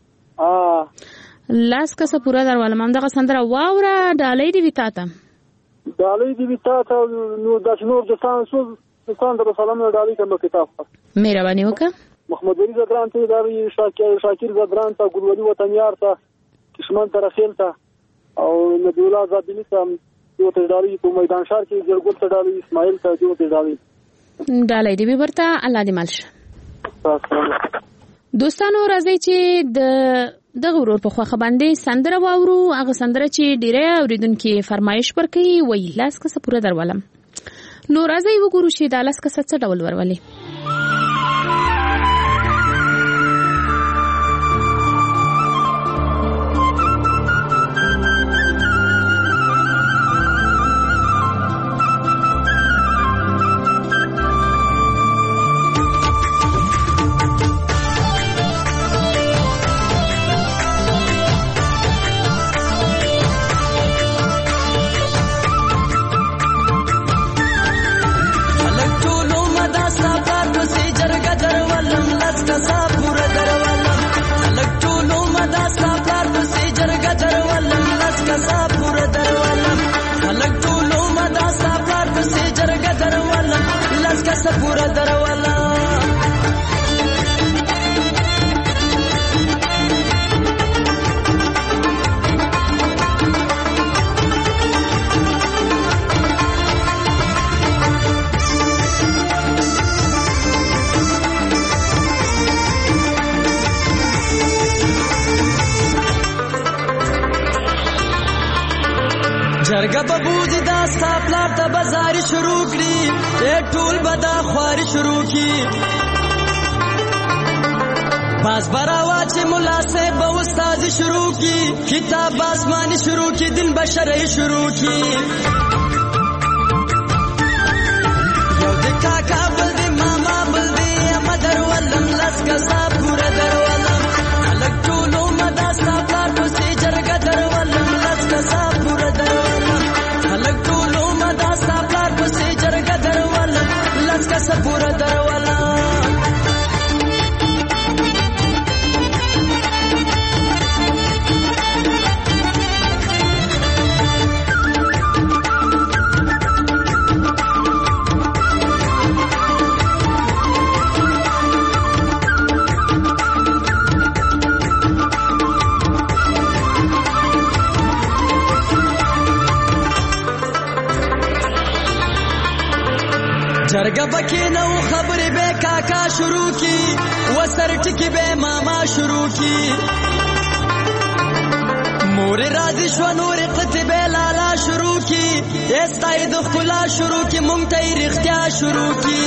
لاس کسه پوره درولم. همدغه سندره واوره. ډالۍ دې وي تا ته.
ډالۍ دې وي تا ته. نو داسې نور دوستان در سلامونه ډالۍ کړم کتاب
مهرباني وکړه.
محمد ولی زدران ته داري شاکر زدران ته ګلولي وطنیار ته کشمن ته رخیل ته او نبی الله زابلی ته یو ته ډالۍ په میدان شهر کې جرګل ته ډالۍ اسماعیل ته یو ته ډالۍ
دې وي ورته. الله دې مل شه. دوستانو راځئ چې دغه ورور په خوښه باندې سندره واورو. هغه سندره چې ډیری اوریدونکي فرمایش ورکوي وایي لاس کسه پوره درولم. نو راځئ وګورو چې دا لاس کسه څه ډول ورولي.
جرګه په بوزي دا ستا پلار ته بازاري شروع کړي ټول به دا خواري شروع کړي باز براوا چې ملا صاحب به استاد شروع کړي کتاب آسماني شروع کړي دین بشري شروع کړي یو د کاکا بل دی ماما بل دی مدر ولم لس کسا پورا در ولم الګ ټولو مدا ستا پلار پسې جرګه در ولم لس کسا پورا در پورا دروالا بکی نو خبری به کاکا شروع کی وسر ټکی به ماما شروع کی مور راضی شو نور قطب لالا شروع کی استای د خلا شروع کی مونږ ته رښتیا شروع کی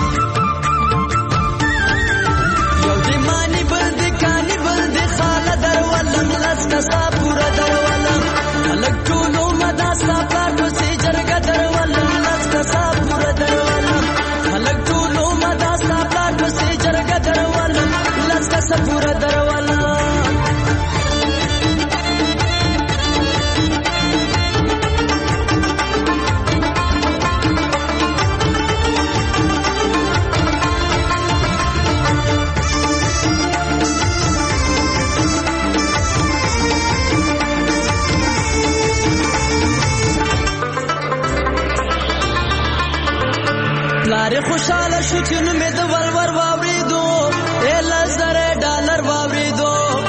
یو دی مانی بل دی کانی بل دی خاله در ولم لس کسا پورا در ولم الګ ټولو مدا ستا پاتو سي جرګه در ولم لس کسا پورا در ولم الګ ټولو مدا ستا پاتو سي جرګه در ولم لس کسا پورا در ولم پلار خوشاله شو چې نو مې د ولور واوریدو $1,000 واوریدو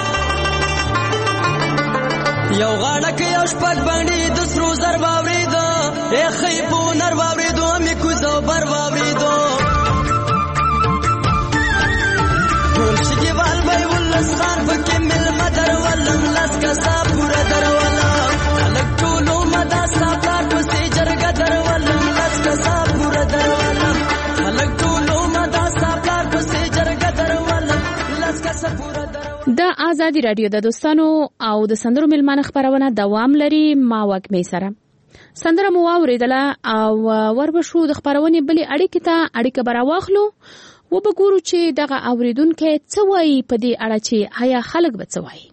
یو غاړه کې یو شپږ باندې د سرو زر واوریدو خې په نر واوریدو مې کوزو بر واوریدو ټول شګي وال به ولس خان پکې مل مدر ولم لس کسا پورا در ولم الګ ټولو مدا ستا په سي جرګه در ولم لس کسا پورا در ولم الګ ټولو مدا ستا په سي جرګه در ولم لس کسا پورا در
د آزادي رادیو د دوستانو او د سندرو ملمانه خبرونه دوام لري ما وګمې سره سندره مو واوریدله او وربشو د خبرونې بلې اړیکې ته اړیکه براواخلو و بګورو چې دغه اوریدونکو څه وایي په دې اړه چې آیا خلک به څه وایي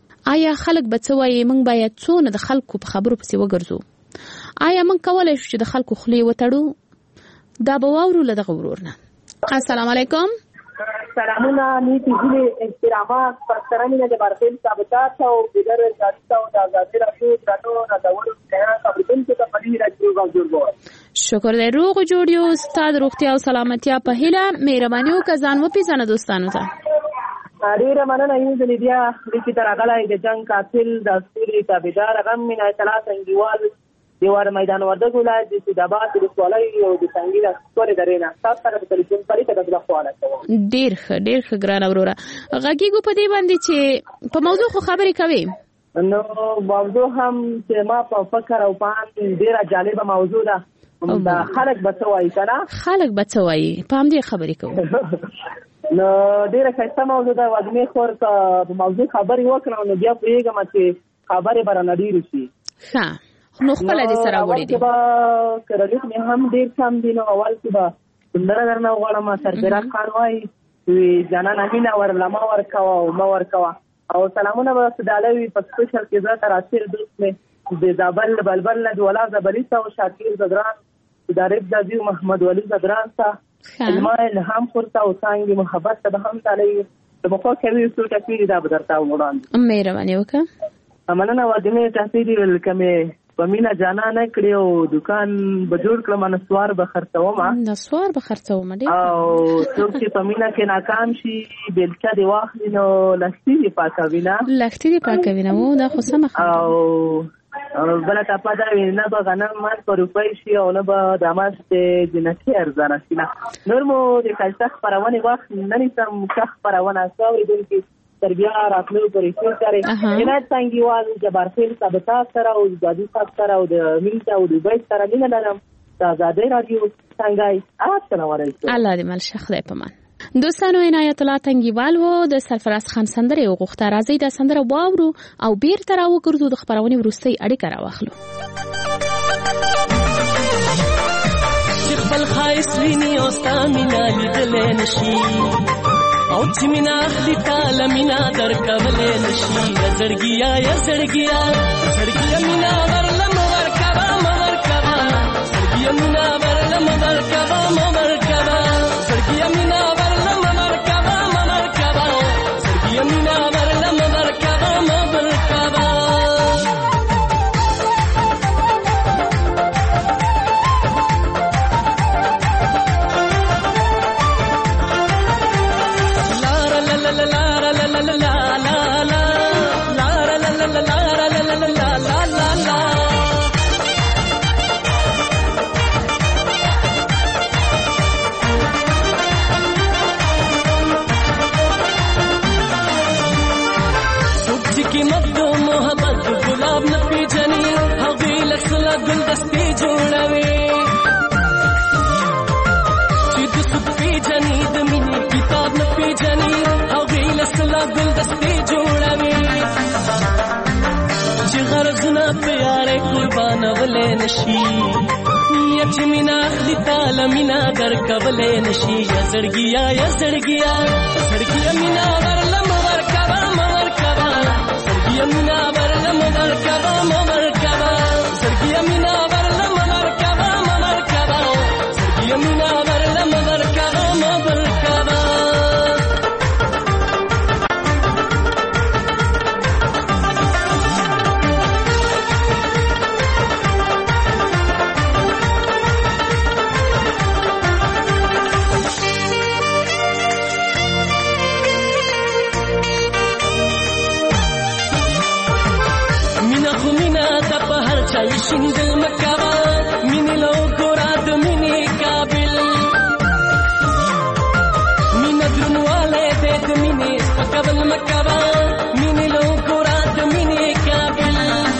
موږ باید څونه د خلکو په خبرو پسې وګرځو آیا موږ کولای شو چې د خلکو خولې وتړو دا به واورو له دغه ورور نه السلام علیکم
سلامونه نیتی هیلې احترامات پرسترانې د برخیل ثابتات او بدر ذاتي او د آزادي راډیو درنو راډیو کیا خبرونه ته پدې راځو جوړو
شکر دې روغ جوړ یو ستاسو روغتیا او سلامتیا په هیله مهرباني وکړئ ځان وپیژنه دوستانو ته
ډیره مننه یو ځل بیا چې ترغلای د جنگ قاتل د سوري تابعدار غم مینا اطلاعات انګیوال دیوار میدان وردګ ولایت د سیداباد د سوالای او د څنګه سوري درینه تاسو سره په تلیفون پرې ته د خواله کوم
ډیر ښه ګران اوروره غږیګو په دې باندې چې په موضوع خو خبرې کوي
نو موضوع هم چې ما په فکر او پام ډیره جالبه موضوع ده دا خلک بچوي کنه
خلک بچوي پام دې خبرې کوي
نو ډیره ښه موضوع ده وځمه خور په موضوع خبرې وکړم نو بیا پیګم چې خبرې برانه ډیر شي
ها نو خپل دې سره وړي دي
کړلې مې هم ډیر سم دي نو اول کې به سندره درنه وغواړم سربراز خان وای وی جانا نمینا ورلما ورکوا او ما ورکوا او سلامونه به سدالوي په سپیشل کې زړه تراسیر دوست مې د زابل بلبل نه ولا زبري او شاکر زدران ادارې د محمد ولی زدران ته الماء الهام پورته او څنګه محبت ته هم تعالی د مخه کوي څو ټکی دا بدرتا وړاندې
مهرباني وکړه
امنه وادمه تحصیل ولکمه پمینا جانا نه کړیو دکان بجوړ کړم نسوار به خرڅوم
او
څوک چې پمینا کې ناکام شي بلچا دی واخلي نو لختي دی پاکوینا
مو دا خو سم
او بل تا پدا وینا به غنم مات پر روپۍ شي او نه به دماس ته جنتی ارزانه شي نور مو د کلتخ پرونه وخت نه نسم کخ پرونه ساوي دونکي تربیه راتلو پرې کوي جنات څنګهوال جبارخیل ثابتات سره او ځادي صاحب سره او د ملتا او د بیت سره مینه لرم د آزادي رادیو څنګه السلام علیکم
الله دې مل شیخ دې پمان دوستانو عنایت الله تنګیوال وو د سرفراز خان سندره او غوښته راځي د سندره واورو او بیرته راوګرځو د خبرونه وروستي اړیکه راوخلو
خپل خایس ویني او ستامینا لیدل نشي او چې مینا اخلي تعالی مینا درکولې نشي زړګیا مینا ورلم ورکبا زړګیا مینا ورلم ورکبا زړګیا مینا ورلم ورکبا زړګیا مینا ورلم ورکبا دستي جوړوي چې غرضونه په یارې قربان ولې نشي یک مینا اخلی تعالی مینا در کولې نشي یا زړګیا زړګیا مینا ورلم ورکبا زړګیا مینا ورلم ورکبا زړګیا مینا ورلم ورکبا زړګیا مینا ورلم ورکبا شیندل مکوا مینې لو ګوراد مینې قابل مینې درنواله دې د مینې پکول مکوا مینې لو ګوراد مینې قابل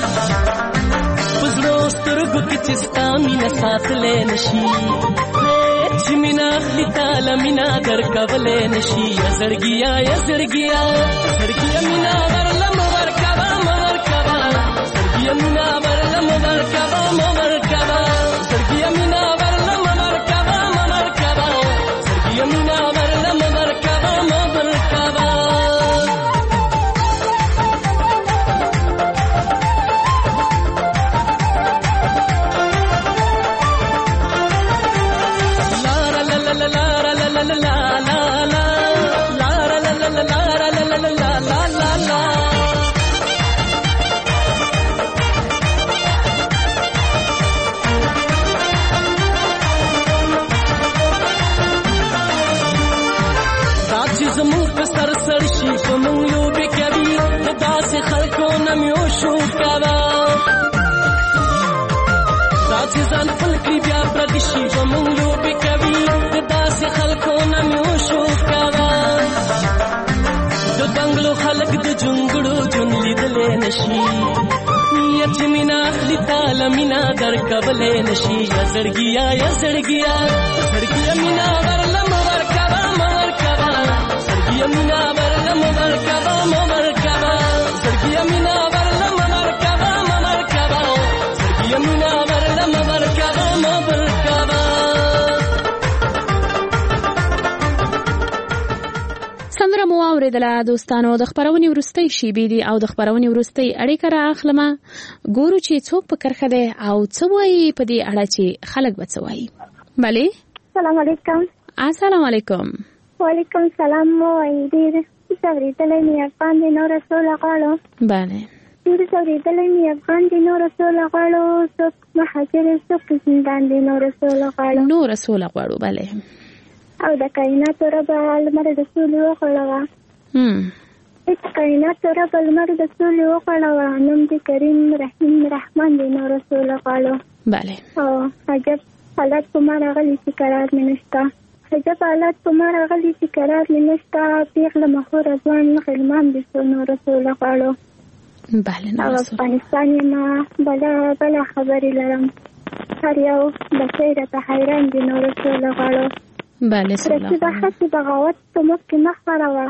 پزړو سترګو کې چستا مینې ساتلې نشي چې مینا اخلي تعالی مینا در کولې نشي زړګیا زړګیا مینا ورلم ورکوا زړګیا مینا ورلم ورکوا زړګیا مینا ورلم ورکوا زړګیا مینا ورلم ورکوا زمون په سر شي په مونږ لوبې کوي د داسې خلکو نه مې وشو کوا داسې ځان خپل کړي بیا پردي شي په مونږ لوبې کوي د داسې خلکو نه مې وشو کوا د بنګلو خلک د جونګړو جون لیدلې نشي چې مینا اخلي تعالی مینا در کولې نشي زړګیا مینا ورلم ورکوا زړګیا مینا ورلم ورکوا زړګیا مینا ورلم ورکوا زړګیا مینا ورلم ورکوا
سندره مو اوریدله دوستانو. د خبرونې وروستۍ شیبې دي او د خبرونې وروستۍ اړیکه رااخلم. ګورو چې څوک په کرخه ده او څه وایي په دې اړه چې خلک به څه وایي. بله
السلام علیکم.
السلام علیکم.
وعلیکم السلام. ډېر څوریدلې مې افغان دي نو رسول غواړو.
بله
ډېر څوریدلې مې افغان دي نو رسول غواړو. څوک مهاجر څوک زندان دي نو رسول غواړو.
نو رسول غواړو. بله
او د کائنات رب لمر رسول وغواړو. د کائنات رب لمر رسول وغواړو. نوم دې کریم رحیم رحمان دي نو رسول غواړو.
بله
او عجب حالات په ما راغلي چې قرار مې نشته. عجب حالات په ما راغلي چې قرار مې نشته. پیغله مخور ځوان غلمان دي نو رسول غواړو.
بله
او افغانستان یې ما بله خبرې لرم. هر یو بچی راته حیران دي نو رسول غواړو.
بله
رقیبه حسی بغاوت په موږ کې مخ وروه.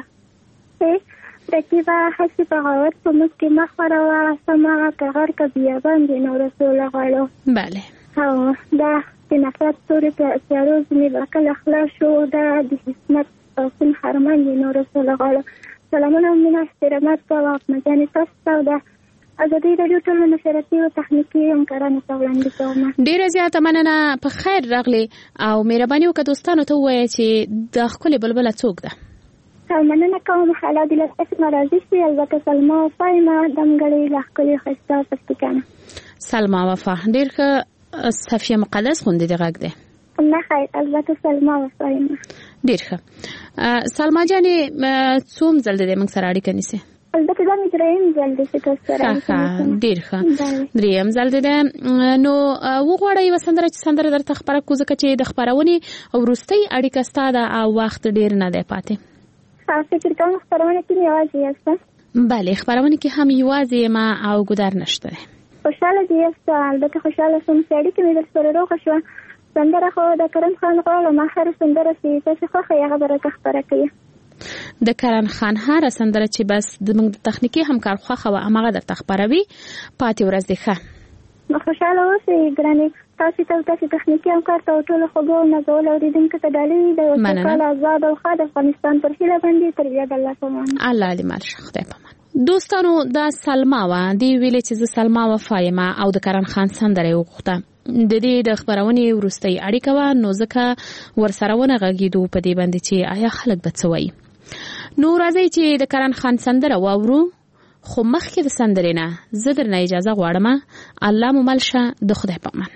رقیبه حسی بغاوت په موږ کې مخ وروه. سمه که غر که بیابان دي نو رسول غواړو.
بله
او دا د نفرت تورې تیارو ځینې به کله خلاص شو. دا د حکمت او سن حرمان دي نو رسول غواړو. سلامونه او مینه احترامات کوه مجانې تاسو ته او د ازادي راډیو ټولو نشراتي او تخنیکي همکارانو ته وړاندې کوم.
ډېره زیاته مننه. په خیر راغلی او مهرباني وکړه دوستانو ته ووایه چې د ښکلې بلبله څوک ده.
مننه کوم. حالا د لطف ناراضي شي. البته سلما وفا یمه دمګړې له ښکلې ښایسته پښتکانه.
سلما وفا ډېر ښه. صفیه مقدس غوندې د غږ دی.
نه خیر البته سلما وفا یمه.
ډېر ښه. سلما جانې څوم ځل دی موږ سره اړیکه نیسي؟
البته دا مې درېیم ځل دی چې تاسو سره
ډېر ښه. درېیم ځل دی. نو وغواړه یوه سندره چې سندره درته خپره کړو ځکه چې د خپرونې وروستۍ اړیکه ستا ده او وخت ډېر نه دی پاتې.
فکر کوم خپرونه کې یوازې یاست؟
بله خپرونه کې هم یوازې یم او ګودر نشته دی.
خوشحاله دې یاست؟ البته خوشحاله سوم چې اړیکه مې درسره روغه شوه. سندره خو د کرم خان غواړم. هره سندره چې تاسو خوښه یې هغه به راته خپره کوي.
د کرن خان هر سندره چې بس د موږ د تخنیکی همکار خوخه و امغه د تخبروي پاتې ورځ دی ښه
خوشاله اوسئ ګرانې تاسو تخنیکی همکار ته ټول خبرو نازول اوریدونکو ته ډالۍ د وسکال آزاد او خاد افغانستان پر هیله باندې تربیت الله پامان
الله علی مال خدای پامان. دوستانو د سلما و دی ویلې چې ز سلما و فایمه او د کرن خان سندره وغوښته د دې د خبرونې ورستۍ اړیکه و نو ځکه ورسرهونه غږیدو په دې باندې چې آیا خلک به څه وایي. نو راځي چې د کرن خان سندره واورو خو مخکې د سندرې نه زه درنه اجازه غواړم. الله مو مل شه د خدای په امان.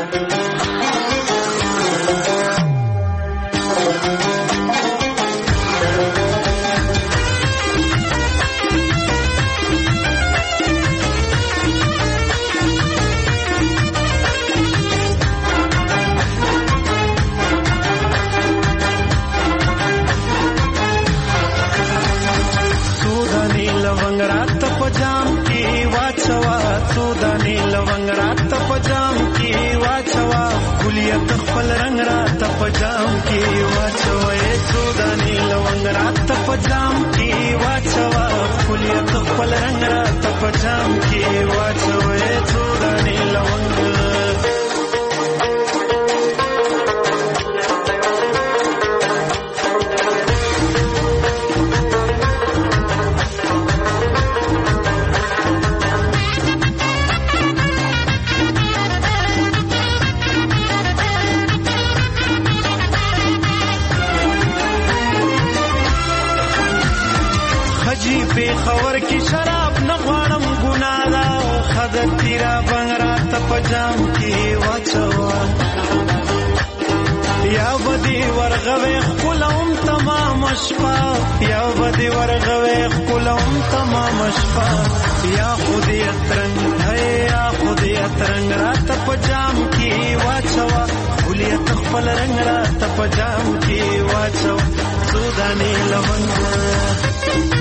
ګلیت خپل رنگ رات پجام کې واچوي سوداني لونګ رات پجام کې واچوا ګلیت خپل رنگ رات پجام کې واچوي سوداني لونګ خور کی شراب نغوانم گنادا خدت تیرا بنگرات پجام کی واچوا یا بدی ورغوی خلوم تمام شپا یا بدی ورغوی خلوم تمام شپا یا خودی اترنگ ہے یا خودی اترنگ رات پجام کی واچوا خلیت خپل رنگ رات پجام کی واچوا سودانی لونگ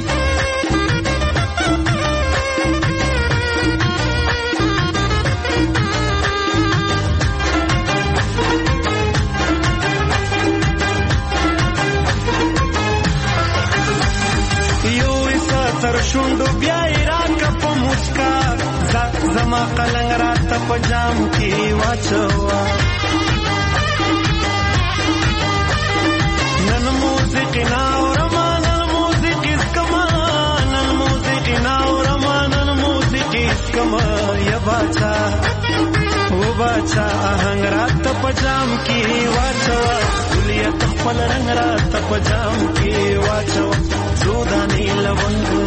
شوندو بیا راک په مسکا زما قلنګ رات پجام کی واچوا نن موسیقی نا ورمان موسیقی اسکما نن موسیقی نا ورمان موسیقی اسکما یا باچا او باچا آهنگ رات پجام کی واچوا ګلیت خپل رنگ رات پجام کی واچوا سودانی لونګ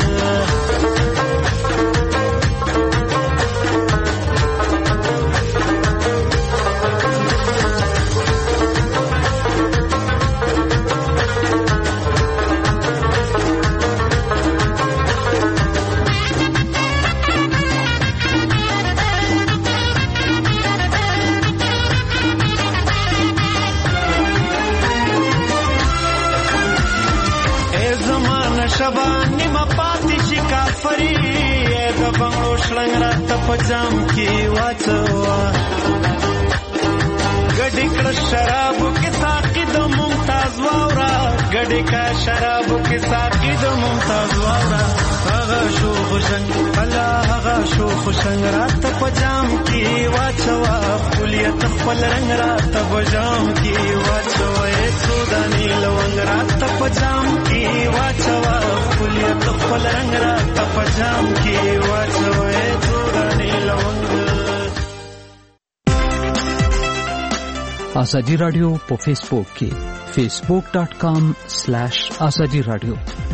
شبانی ما پاتی شي کافری د بنگلو شلنګ رات پجام کی واچوا گډی کړه شراب کې ساقي د ممتاز واورا گډی کا شراب کې ساقي د ممتاز واورا هغه شو خوشنګ بلا هغه شو خوشنګ رات پجام کی واچوا خلیت خپل رنگ رات پجام کی واچوا سودانی لونګ رات پجام کی واچوا خلیت خپل رنگ رات پجام کی واچوا سودانی لونګ
آزادی رادیو په فیسبوک کې facebook.com/azadi radio